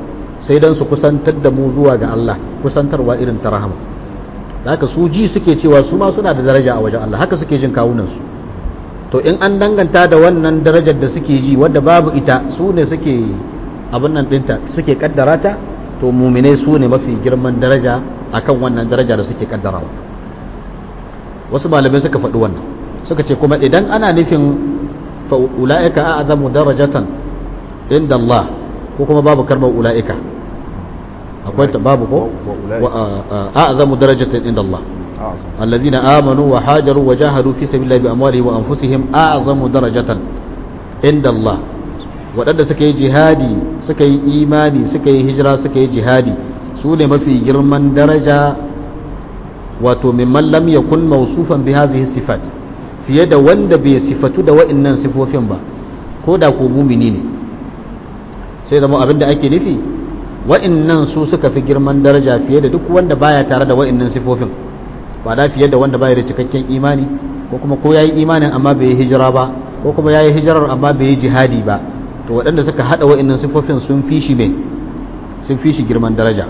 Speaker 1: sai dan su kusantar da mu zuwa ga Allah kusantarwa irin ta rahama. Haka su ji suke cewa su ma suna da daraja a wajen Allah, haka suke jin kawunan su. To in an danganta da wannan darajar da suke ji wadda babu ita, su ne suke abin nan dinta suke kaddara ta, to mu'minai su ne mafi girman daraja akan wannan daraja da suke kaddarawa. Wasu malamai suka faɗi wannan, suka ce kuma idan ana nufin fa ulaika a'zamu darajatan inda Allah, ko kuma babu kalmar ulaika, akwai ta babu ko a'zamu darajatan inda Allah alladhina amanu wa hajaru wa jahadu fi sabilillahi bi amwalihim wa anfusihim a'zamu darajatan inda Allah. Waɗanda suka yi jihadi, suka yi imani, suka yi hijira, suka yi jihadi, su ne mafi girman daraja, wato mimman lam yakun mawsufan bi hadhihi sifat, fiye da wanda bai sifatu da wa'annan sifofin ba, ko da ko mumini ne. Sai zama abin da ake nufi, wa'annan su suka fi girman daraja fiye da duk wanda baya tare da wa'annan sifofin, ba da fiye da wanda baya da cikakken imani, ko kuma ko yayi imanin amma bai yi hijira ba, ko kuma yayi hijirar amma bai yi jihadi ba. To waɗanda suka haɗa wa'annan sifofin sun fi shi me sun fi shi girman daraja.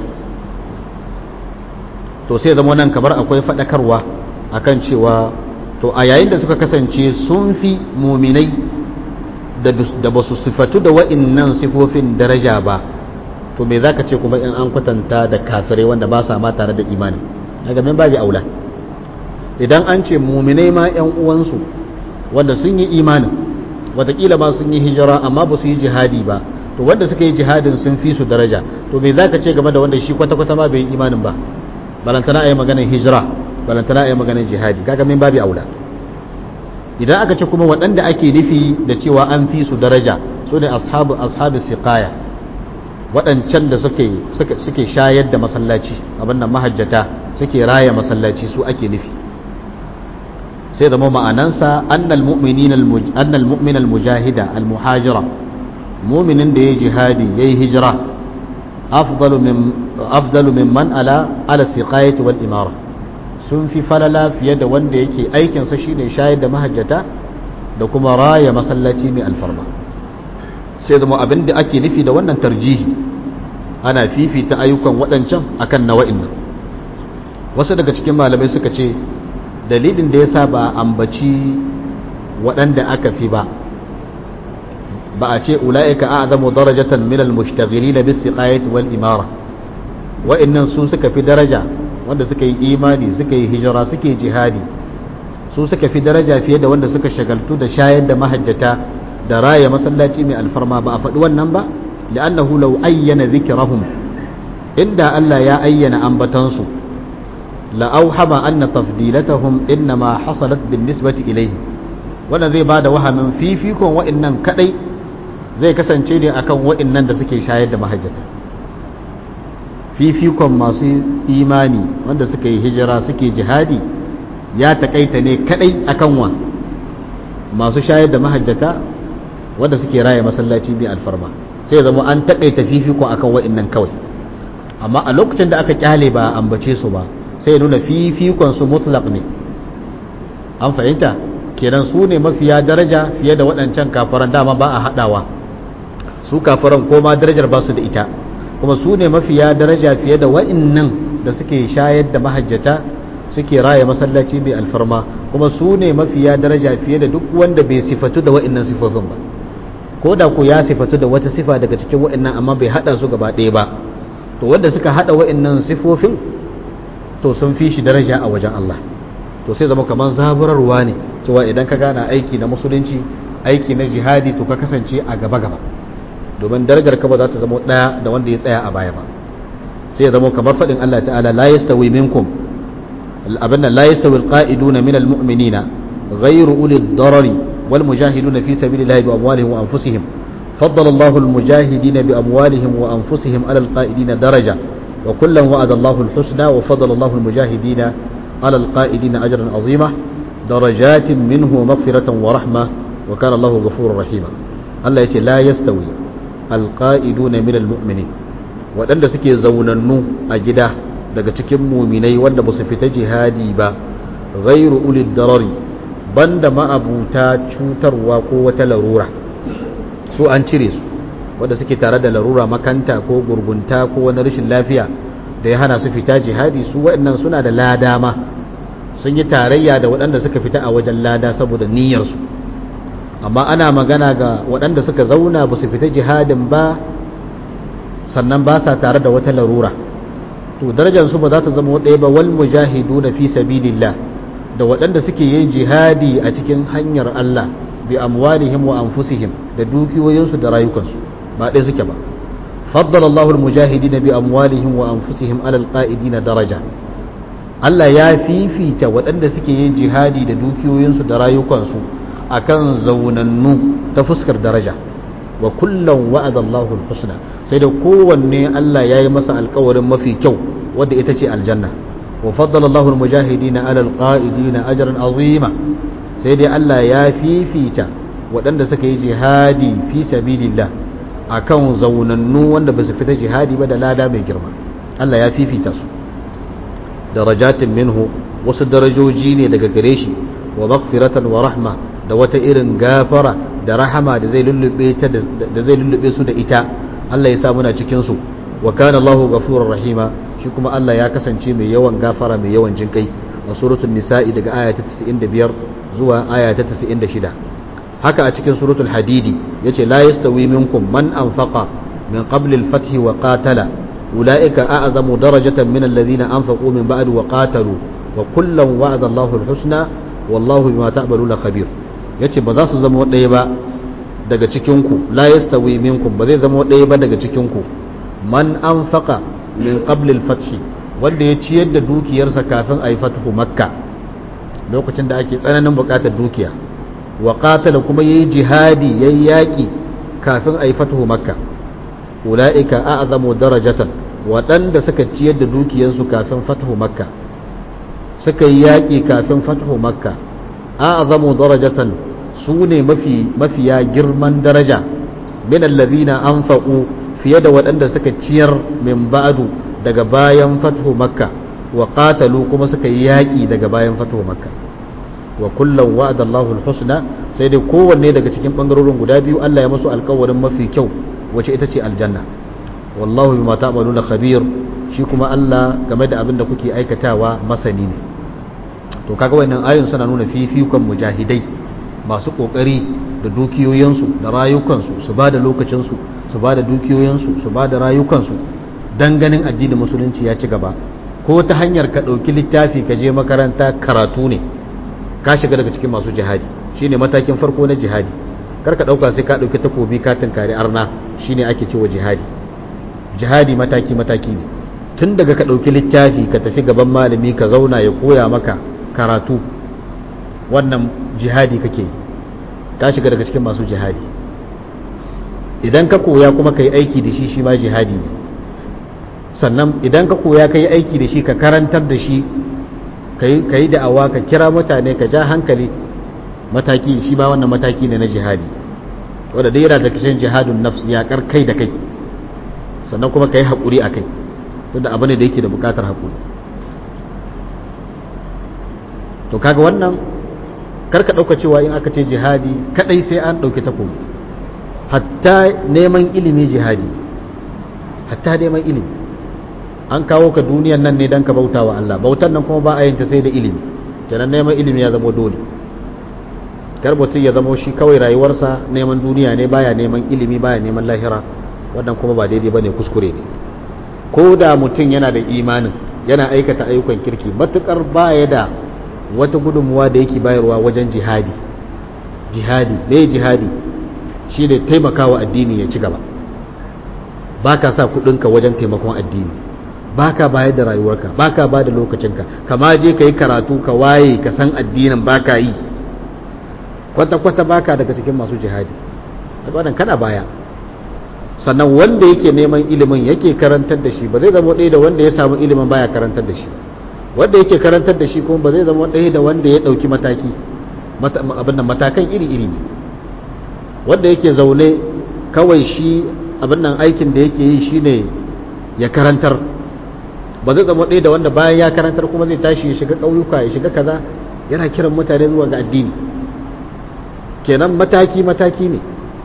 Speaker 1: To sai zama nan kamar akwai faɗakarwa akan cewa to a yayin da suka kasance sun fi muminai da ba su sifatu da wa'annan sifofin daraja ba, to me zaka ce kuma in an kwatanta da kafirai wanda ba sa ma tare da imani? Daga men babu aula. Idan an ce muminai ma ƴan uwansu wanda sun yi imanin, wataƙila ma sun yi hijira amma ba su yi jihadi ba, to wanda suka yi jihadin sun fi su daraja, to me za ka ce game da wanda shi kwata-kwata ma bai yi imanin ba, balantana a yi maganin hijira, balantana a yi maganin jihadi, kaga min babi aula. Idan aka ce kuma waɗanda ake nufi da cewa an fi su daraja su ne ashabu ashabu siqaya, waɗancan da suke suke shayar da masallaci, abin nan mahajjata suke raya masallaci, su ake nufi. sai zama ma'anansa annal mu'min al-mujahida al-muhajira, mu'minin da ya jihadi ya yi hijira, afdalu min man ala ala siqayati wal imara, sun fi falala fiye da wanda yake aikinsa shine shayar da mahajjata da kuma raya masallaci mai alfarma. Sai zama abin da ake nufi da wannan tarjihi, ana fifita ayyukan waɗancan akan na wa'innan. Wasu daga cikin malamai suka ce dalilin da ya sa ba ambaci waɗanda aka fi ba, ba a ce ula'ika a'zamu darajatan min al-mushtaghilina bis siqayati wal imara, wa'annan su suka fi daraja wanda suka yi imani, suka yi hijira, suke jihadi, su suka fi daraja fiye da wanda suka shagaltu da shayar da mahajjata da raya masallaci mai alfarma. Ba a faɗi wannan ba li'annahu law ayyana dhikrahum, inda Allah ya ayyana ambatansu la'auhama anna tafdilatahum innama hasalat bin nisbati ilayhi, wannan zai bada wahamin fifikon wa'annan kadai zai kasance ne akan wa'annan da suke shayar da mahajjata. Fifikon masu imani wanda suka yi hijira, suke jihadi, ya takaita ne kadai akan wa masu shayar da mahajjata wanda suke raya masallaci bi alfarma, sai zama an takaita fifikon akan wa'annan kawai. Amma a lokacin da aka kyale ba ambace su ba, sai nuna fifikon su mutlaq ne. An fahimta? Kenan su ne mafiya daraja fiye da waɗancan kafaran, dama ba a haɗawa, su kafaran ko ma darajar ba su da ita, kuma su ne mafiya daraja fiye da wa'innan da suke shayar da mahajjata, suke raya masallaci mai alfarma, kuma su ne mafiya daraja fiye da duk wanda bai sifatu da wa'innan sifofin ba, ko da ku ya sifatu da wata sifa daga cikin wa'innan amma bai haɗa su gaba ɗaya ba. To wanda suka haɗa wa'innan sifofin to sun fi shi daraja a wajen Allah. To sai zama kamar zaburarwa ne cewa idan ka gana aiki na musulunci, aiki na jihadi, to ka kasance a gaba-gaba, domin darajar ka ba za ta zama ɗaya da wanda ya tsaya a baya ba. Sai ya zama kamar faɗin Allah ta'ala, la yastawi minkum abinda la yastawi alqa'iduna min almu'minina ghayru uli ad-darari wal mujahiduna fi sabilillahi bi amwalihim wa anfusihim faddala Allahu al-mujahidina bi amwalihim wa anfusihim ala al-qa'idina daraja وكلا وعد الله الحسنى وفضل الله المجاهدين على القائدين أجرا عظيما درجات منه مغفرة ورحمة وكان الله غفورا رحيما. الله يقول لا يستوي القائدون من المؤمنين، waɗanda suke zaunannu a gida daga cikin muminai wanda ba su fita jihadi ba, ghairu ulid darari, banda ma'abuta cutarwa ko wata larura, su an cire su. wanda suke tare da larura makanta ko gurgunta ko wani rashin lafiya da ya hana su fita jihadi, su waɗannan suna da lada ma, sun yi tarayya da waɗanda suka fita a wajen lada saboda niyyarsu. Amma ana magana ga waɗanda suka zauna ba su fita jihadin ba sannan ba sa tare da wata larura, to darajarsu ba za ta zama ɗaya ba. Wal mujahiduna fi sabilillah, da waɗanda suke yin jihadi a cikin hanyar Allah bi amwalihim wa anfusihim, da dukiyoyinsu da rayukansu, ba ɗaya suke ba. faddala Allahu al-mujahidina bi amwalihim wa anfusihim ala al-qa'idina daraja. Allah ya fifita waɗanda suke yin jihadi da dukiyoyinsu da rayukansu akan zaunannu ta fuskar daraja. Wa kullum wa'ada Allahu al-husna, sai da kowanne Allah ya yi masa alƙawarin mafi kyau wadda ita ce aljanna. Wa faddala Allahu al-mujahidina ala al-qa'idina ajran azima, sai dai Allah ya fifita waɗanda suka yi jihadi fi sabilillah akan zaunannu wanda ba su fita jihadi ba da lada mai girma. Allah ya fifita su darajatin minhu, wasu darajoji ne daga gare shi, wa maghfiratan wa rahma, da wata irin gafara da rahama da zai lullube ta da zai lullube su da ita. Allah ya sa muna cikin su. Wa kana Allahu ghafurur rahima, shi kuma Allah ya kasance mai yawan gafara mai yawan jinkai. A suratul nisa'i daga aya ta tis'in da biyar zuwa aya ta tis'in da shida. Haka a cikin suratul hadidi yace la yastawi minkum man anfaqa min qabli al-fath wa qatala ulaika a'zamu darajatan min alladhina anfaqu min ba'd wa qatalu wa kullan wa'ada Allahu al-husna wallahu bima ta'maluna khabir. yace ba za su zama ɗaya ba daga cikinku, la yastawi minkum, ba zai zama ɗaya ba daga cikinku, man anfaqa min qabli al-fath, wanda ya ciyar da dukiyarsa kafin a yi fathu makka lokacin da ake tsananin bukatar dukiya, wa qatala kuma yayi jihadi yayi yaki kafin a yi fathu makka. Ulaika a'zamu darajatan, waɗanda suka ciyar da dukiyarsu kafin fathu makka, suka yi yaki kafin fathu makka, a'zamu darajatan, su ne mafi mafiya girman daraja min allazina anfaqu, fiye da waɗanda suka ciyar min ba'du daga bayan fathu makka, wa qatalu kuma suka yi yaƙi daga bayan fathu makka. Wa kullum wa'ada Allahu al-husna, sai dai kowanne daga cikin bangarorin guda biyu Allah ya musu alƙawarin mafi kyau, wace ita ce aljanna. Wallahu bima ta'maluna khabir, shi kuma Allah game da abin da kuke aikatawa masani ne. To kaga wannan ayoyin suna nuna fifikon mujahidai masu kokari da dukiyoyinsu da rayukansu, su ba da lokacinsu, su ba da dukiyoyinsu, su ba da rayukansu dan ganin addinin musulunci ya ci gaba. Ko ta hanyar ka ɗauki littafi ka je makaranta karatu ne, ka shiga daga cikin masu jihadi, shine matakin farko na jihadi. Kar ka ɗauka sai ka ɗauki takobi ka tunkari arna shine ake cewa jihadi. Jihadi mataki mataki ne, tun daga ka ɗauki littafi ka tafi gaban malami ka zauna ya koya maka karatu, wannan jihadi kake yi, ka shiga daga cikin masu jihadi. Idan ka koya kuma ka yi aiki da shi, shi ma jihadi ne. Sannan idan ka koya ka yi aiki da shi, ka karantar da shi, ka yi da'awa, ka kira mutane, ka ja hankali, mataki shi ma wannan mataki ne na jihadi, wanda dai yana da kishin jihadun nafs, yaƙar kai da kai. Sannan kuma ka yi haƙuri a kai, tunda abu ne da yake da buƙatar haƙuri. To kaga wannan, karka ɗauka cewa in aka ce jihadi kaɗai sai an ɗauki takobi. Hatta neman ilimi jihadi, hatta neman ilimi. An kawo ka duniyan nan ne don ka bauta wa Allah, bautan nan kuma ba a yin ta sai da ilimi, kenan neman ilimi ya zama dole. Kar mutum ya zama shi kawai rayuwarsa neman duniya ne, baya neman ilimi, baya neman lahira, wannan kuma ba daidai bane, kuskure ne. Ko da mutum yana da imanin, yana aikata ayyukan kirki, matukar baya da wata gudunmuwa da yake bayarwa wajen jihadi. Jihadi me jihadi shine taimakawa addini ya ci gaba. Baka sa kudinka wajen taimakon addini, baka bayar da rayuwarka, baka ba da lokacinka, kama je ka yi karatu ka waye ka san addinin baka yi, kwata-kwata baka daga cikin masu jihadi. Wannan kana baya. Sannan wanda yake neman ilimin yake karantar da shi ba zai zama ɗaya da wanda ya samu ilimin baya karantar da shi. Wanda yake karantar da shi kuma ba zai zama ɗaya da wanda ya ɗauki mataki, abin nan matakan iri-iri ne. Wanda yake zaune kawai shi abin nan aikin da yake yi shine ya karantar, ba zai zama ɗaya da wanda bayan ya karantar kuma zai tashi ya shiga ƙauyuka, ya shiga kaza, yana kiran mutane zuwa ga addini. Kenan mataki mataki ne.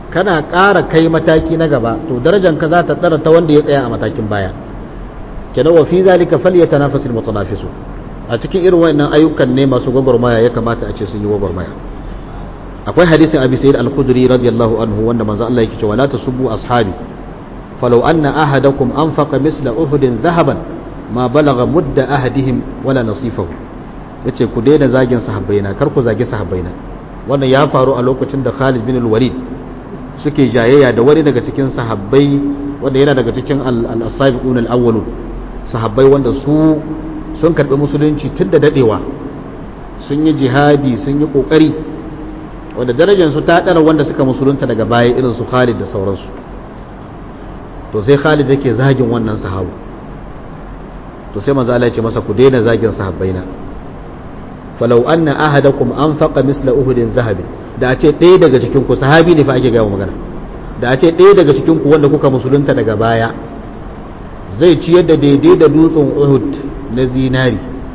Speaker 1: kana ƙara kai mataki na gaba to darajanka za ta tsara ta wanda ya tsaya a matakin baya kenan wa fi zalika falyatanafasul mutanafisu a cikin irin wayannan ayyukan ne masu gwagwarmaya ya kamata a ce sun yi gwagwarmaya akwai hadisin abi sa'id al-khudri radiyallahu anhu wanda manzo Allah yake cewa la tasubbu ashabi falau anna ahadakum anfaqa misla uhudin dhahaban ma balagha mudda ahadihim wala nasifahu yace ku daina zagin sahabbaina kar ku zagi sahabbaina wannan ya faru a lokacin da Khalid bin al-Walid suke jayayya da wani daga cikin sahabbai wanda yana daga cikin al-sabiqun al-awwalun sahabbai wanda su sun karbi musulunci tun da dadewa sun yi jihadi sun yi kokari wanda darajar su ta dara wanda suka musulunta daga baya irin su Khalid da sauransu to sai Khalid yake zagin wannan sahabu to sai manzo Allah ya ce masa ku daina zagin sahabbaina falau anna ahadakum anfaqa misla uhudin zahabin da a ce ɗaya daga cikin ku sahabi ne fa ake gaya magana da a ce ɗaya daga cikin ku wanda kuka musulunta daga baya zai ciyar da daidai da dutsen Uhud na zinari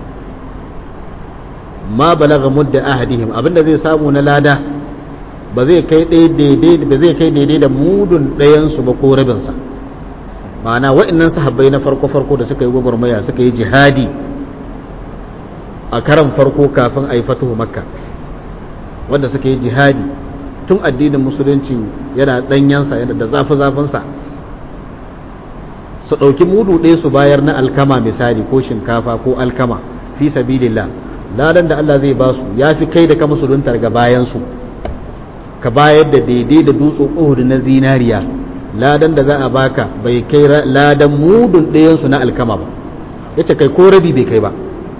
Speaker 1: ma balaga mudda ahadihim abinda zai samu na lada ba zai kai daidai ba zai kai daidai da mudun ɗayan su ba ko rabin sa ma'ana wa'annan sahabbai na farko farko da suka yi gwagwarmaya suka yi jihadi a karan farko kafin a yi fatuhu makka wanda suka yi jihadi tun addinin musulunci yana ɗanyensa yana da zafi-zafinsa su ɗauki mudu ɗaya su bayar na alkama misali ko shinkafa ko alkama fi sabilillah ladan da Allah zai ba su ya fi kai da ka musulunta daga bayansu ka bayar da daidai da dutsen Uhud na zinariya ladan da za a baka bai kai ladan mudun ɗayansu na alkama ba yace kai ko rabi bai kai ba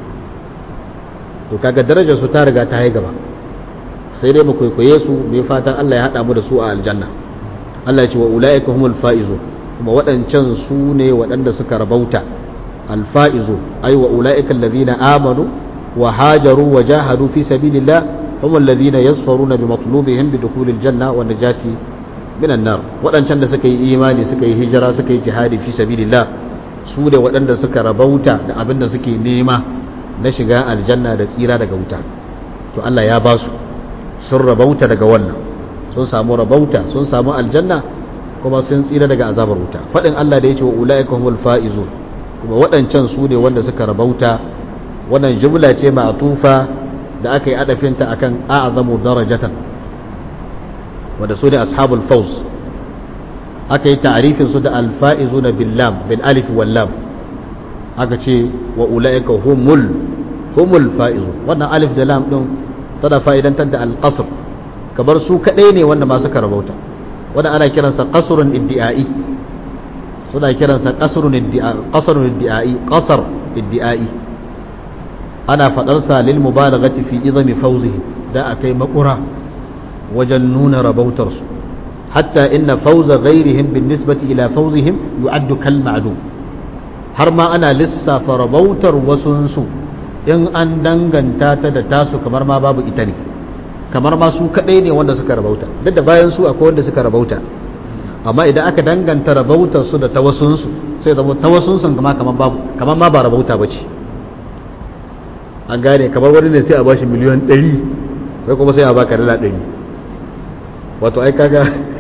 Speaker 1: to kaga darajar su ta riga ta yi gaba sai dai mu kwaikwaye su mai fatan Allah ya hada mu da su a aljanna Allah ya ce wa ulaika humul faizun kuma waɗancan su ne waɗanda suka rabauta alfa'izu ay wa ulaika alladhina amanu wa hajaru wa jahadu fi sabilillah hum alladhina yasfaruna bi matlubihim bi dukhulil janna wa najati minan nar waɗancan da suka yi imani suka yi hijira suka yi jihadi fi sabilillah su ne waɗanda suka rabauta da abin da suke nema na shiga aljanna da tsira daga wuta to Allah ya ba su sun rabauta daga wannan sun samu rabauta sun samu aljanna kuma sun tsira daga azabar wuta faɗin Allah da ya ce wa ulaika humul faizun kuma waɗancan su ne wanda suka rabauta wannan jumla ce ma'tufa da aka yi adafinta akan a'zamu darajatan wanda su ne ashabul fawz aka yi ta'rifin su da al-faizuna bil lam bil alif wal lam aka ce wa ulaika humul humul faizun wannan alif da lam din tana fa'idantar da al-qasr kamar su kadai ne wanda masu karabauta wanda ana kiransa qasrun iddi'ai suna kiransa qasrun iddi'ai qasrun iddi'ai qasr iddi'ai ana fadar sa lil mubalaghati fi idami fawzihi da akai makura wajen nuna rabautar su hatta inna fawza ghayrihim bin nisbati ila fawzihim yu'addu kal ma'dum har ma ana lissafa rabautar wasunsu in an danganta ta da tasu kamar ma babu ita ne kamar ma su kadai ne wanda suka rabauta duk da bayan su akwai wanda suka rabauta amma idan aka danganta rabautar su da tawasunsu sai zama tawasunsu kuma kamar babu kamar ma ba rabauta bace an gane kamar wani ne sai a bashi miliyan ɗari sai kuma sai a baka dala ɗari wato ai kaga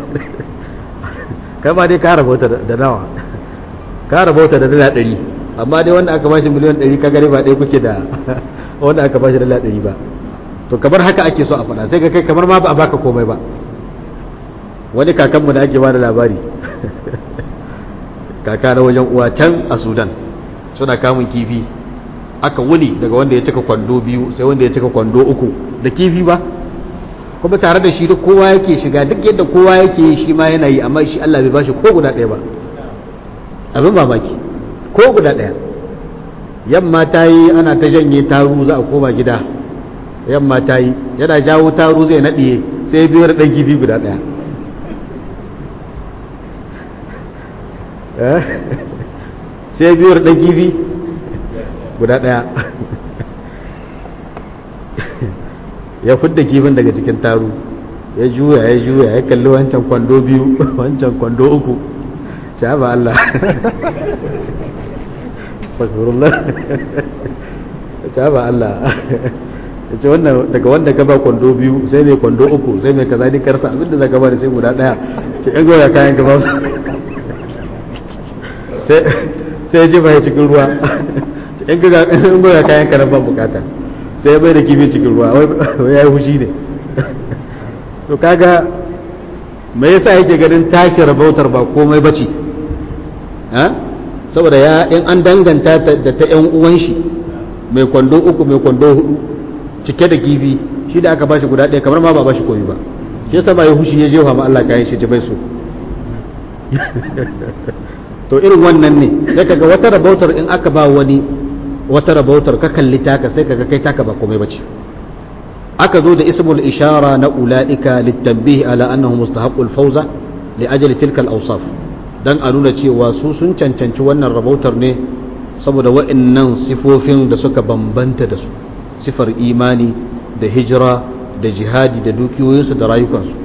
Speaker 1: kai ma dai ka rabauta da nawa ka rabauta da dala ɗari amma dai wanda aka bashi miliyan ɗari ka gari ba ɗaya kuke da wanda aka bashi dala ɗari ba to kamar haka ake so a faɗa sai ka kai kamar ma ba a baka komai ba wani kakanmu da ake bada labari kaka na wajen uwa can a Sudan suna kamun kifi aka wuni daga wanda ya cika kwando biyu sai wanda ya cika kwando uku da kifi ba kuma tare da shi duk kowa yake shiga duk yadda kowa yake shi ma yana yi amma shi Allah bai bashi ko guda ɗaya ba abin mamaki ko guda ɗaya yamma ta yi ana ta janye taru za a koma gida yamma ta yi yana jawo taru zai naɗiye sai biyar ɗan kifi guda ɗaya sai biyar ɗan kifi guda ɗaya ya fidda kifin daga cikin taru ya juya ya juya ya kalli wancan kwando biyu wancan kwando uku shaba Allah astaghfirullah shaba Allah yace wannan daga wanda ka ba kwando biyu sai mai kwando uku sai mai kaza ni karsa abinda zaka ba da sai guda daya ce in goya kayan ka ba sai sai ji bai cikin ruwa in ga in goya kayan ka ban bukata sai bai da kifi cikin ruwa wai yayi hushi ne to kaga me yasa yake ganin tashi rabautar ba komai bace ha saboda ya in an danganta da ta yan uwan shi mai kwando uku mai kwando hudu cike da kifi shi da aka bashi guda ɗaya kamar ma ba bashi koyi ba shi yasa ba ya hushi ya jefa ma Allah kayan shi bai so to irin wannan ne sai kaga wata rabautar in aka ba wani wata rabautar ka kalli taka sai kaga kai taka ba komai bace aka zo da ismul ishara na ulaika litanbih ala annahu mustahaqqul fawza li ajli tilka al-awsaf dan a nuna cewa su sun cancanci wannan rabautar ne saboda wa'annan sifofin da suka bambanta da su sifar imani da hijira da jihadi da dukiyoyinsu da rayukansu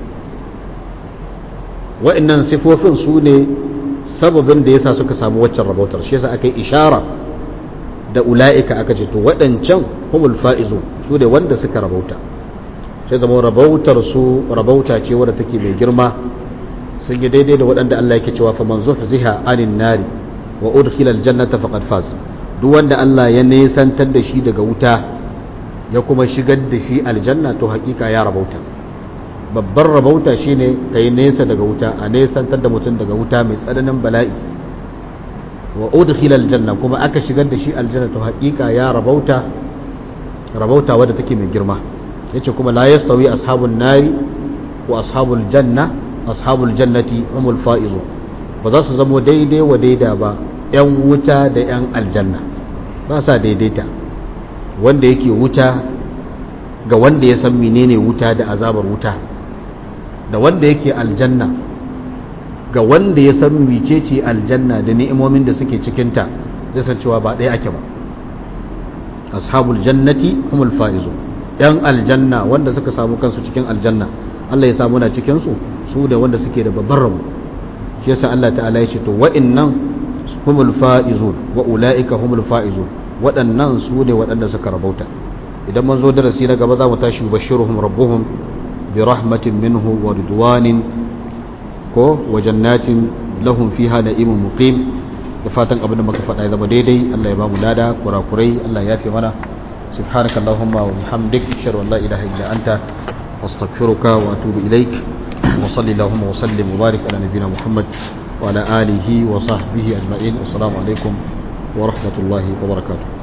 Speaker 1: wa'annan sifofin su ne sababin da yasa suka samu waccan rabautar shi yasa aka yi ishara da ula'ika aka ce to waɗancan humul fa'izu su ne wanda suka rabauta sai zama rabautar su rabauta ce wadda take mai girma sun yi daidai da waɗanda Allah yake cewa fa man zuhziha anin nari wa udkhila aljannata faqad faz duk wanda Allah ya nesantar da shi daga wuta ya kuma shigar da shi aljanna to hakika ya rabauta babbar rabauta shine kai nesa daga wuta a nesantar da mutum daga wuta mai tsananin bala'i wa udkhila aljanna kuma aka shigar da shi aljanna to hakika ya rabauta rabauta wadda take mai girma yace kuma la yastawi ashabun nari wa ashabul janna ashabul jannati humul faizun ba za su zamo daidai wa daida ba yan wuta da yan aljanna ba sa daidaita wanda yake wuta ga wanda ya san menene wuta da azabar wuta da wanda yake aljanna ga wanda ya san mecece aljanna da ni'imomin da suke cikinta zai san cewa ba ɗaya ake ba ashabul jannati humul faizun yan aljanna wanda suka samu kansu cikin aljanna Allah ya samu na cikin su su da wanda suke da babbar rabo shi yasa Allah ta'ala ya ce to wa'annan humul faizun wa ulaika humul faizun waɗannan su ne waɗanda suka rabauta idan mun zo darasi na gaba za mu tashi bashiruhum rabbuhum bi rahmatin minhu wa ridwanin ko wa jannatin lahum fiha na'imun muqim da fatan abin da muka faɗa ya zama daidai Allah ya ba mu lada kurakurai Allah ya fi mana subhanakallahumma wa bihamdik ashhadu an la ilaha illa anta astaghfiruka wa atubu ilaik wa sallallahu wa sallim wa barik ala nabiyyina muhammad wa ala alihi wa sahbihi ajma'in assalamu alaikum wa rahmatullahi wa barakatuh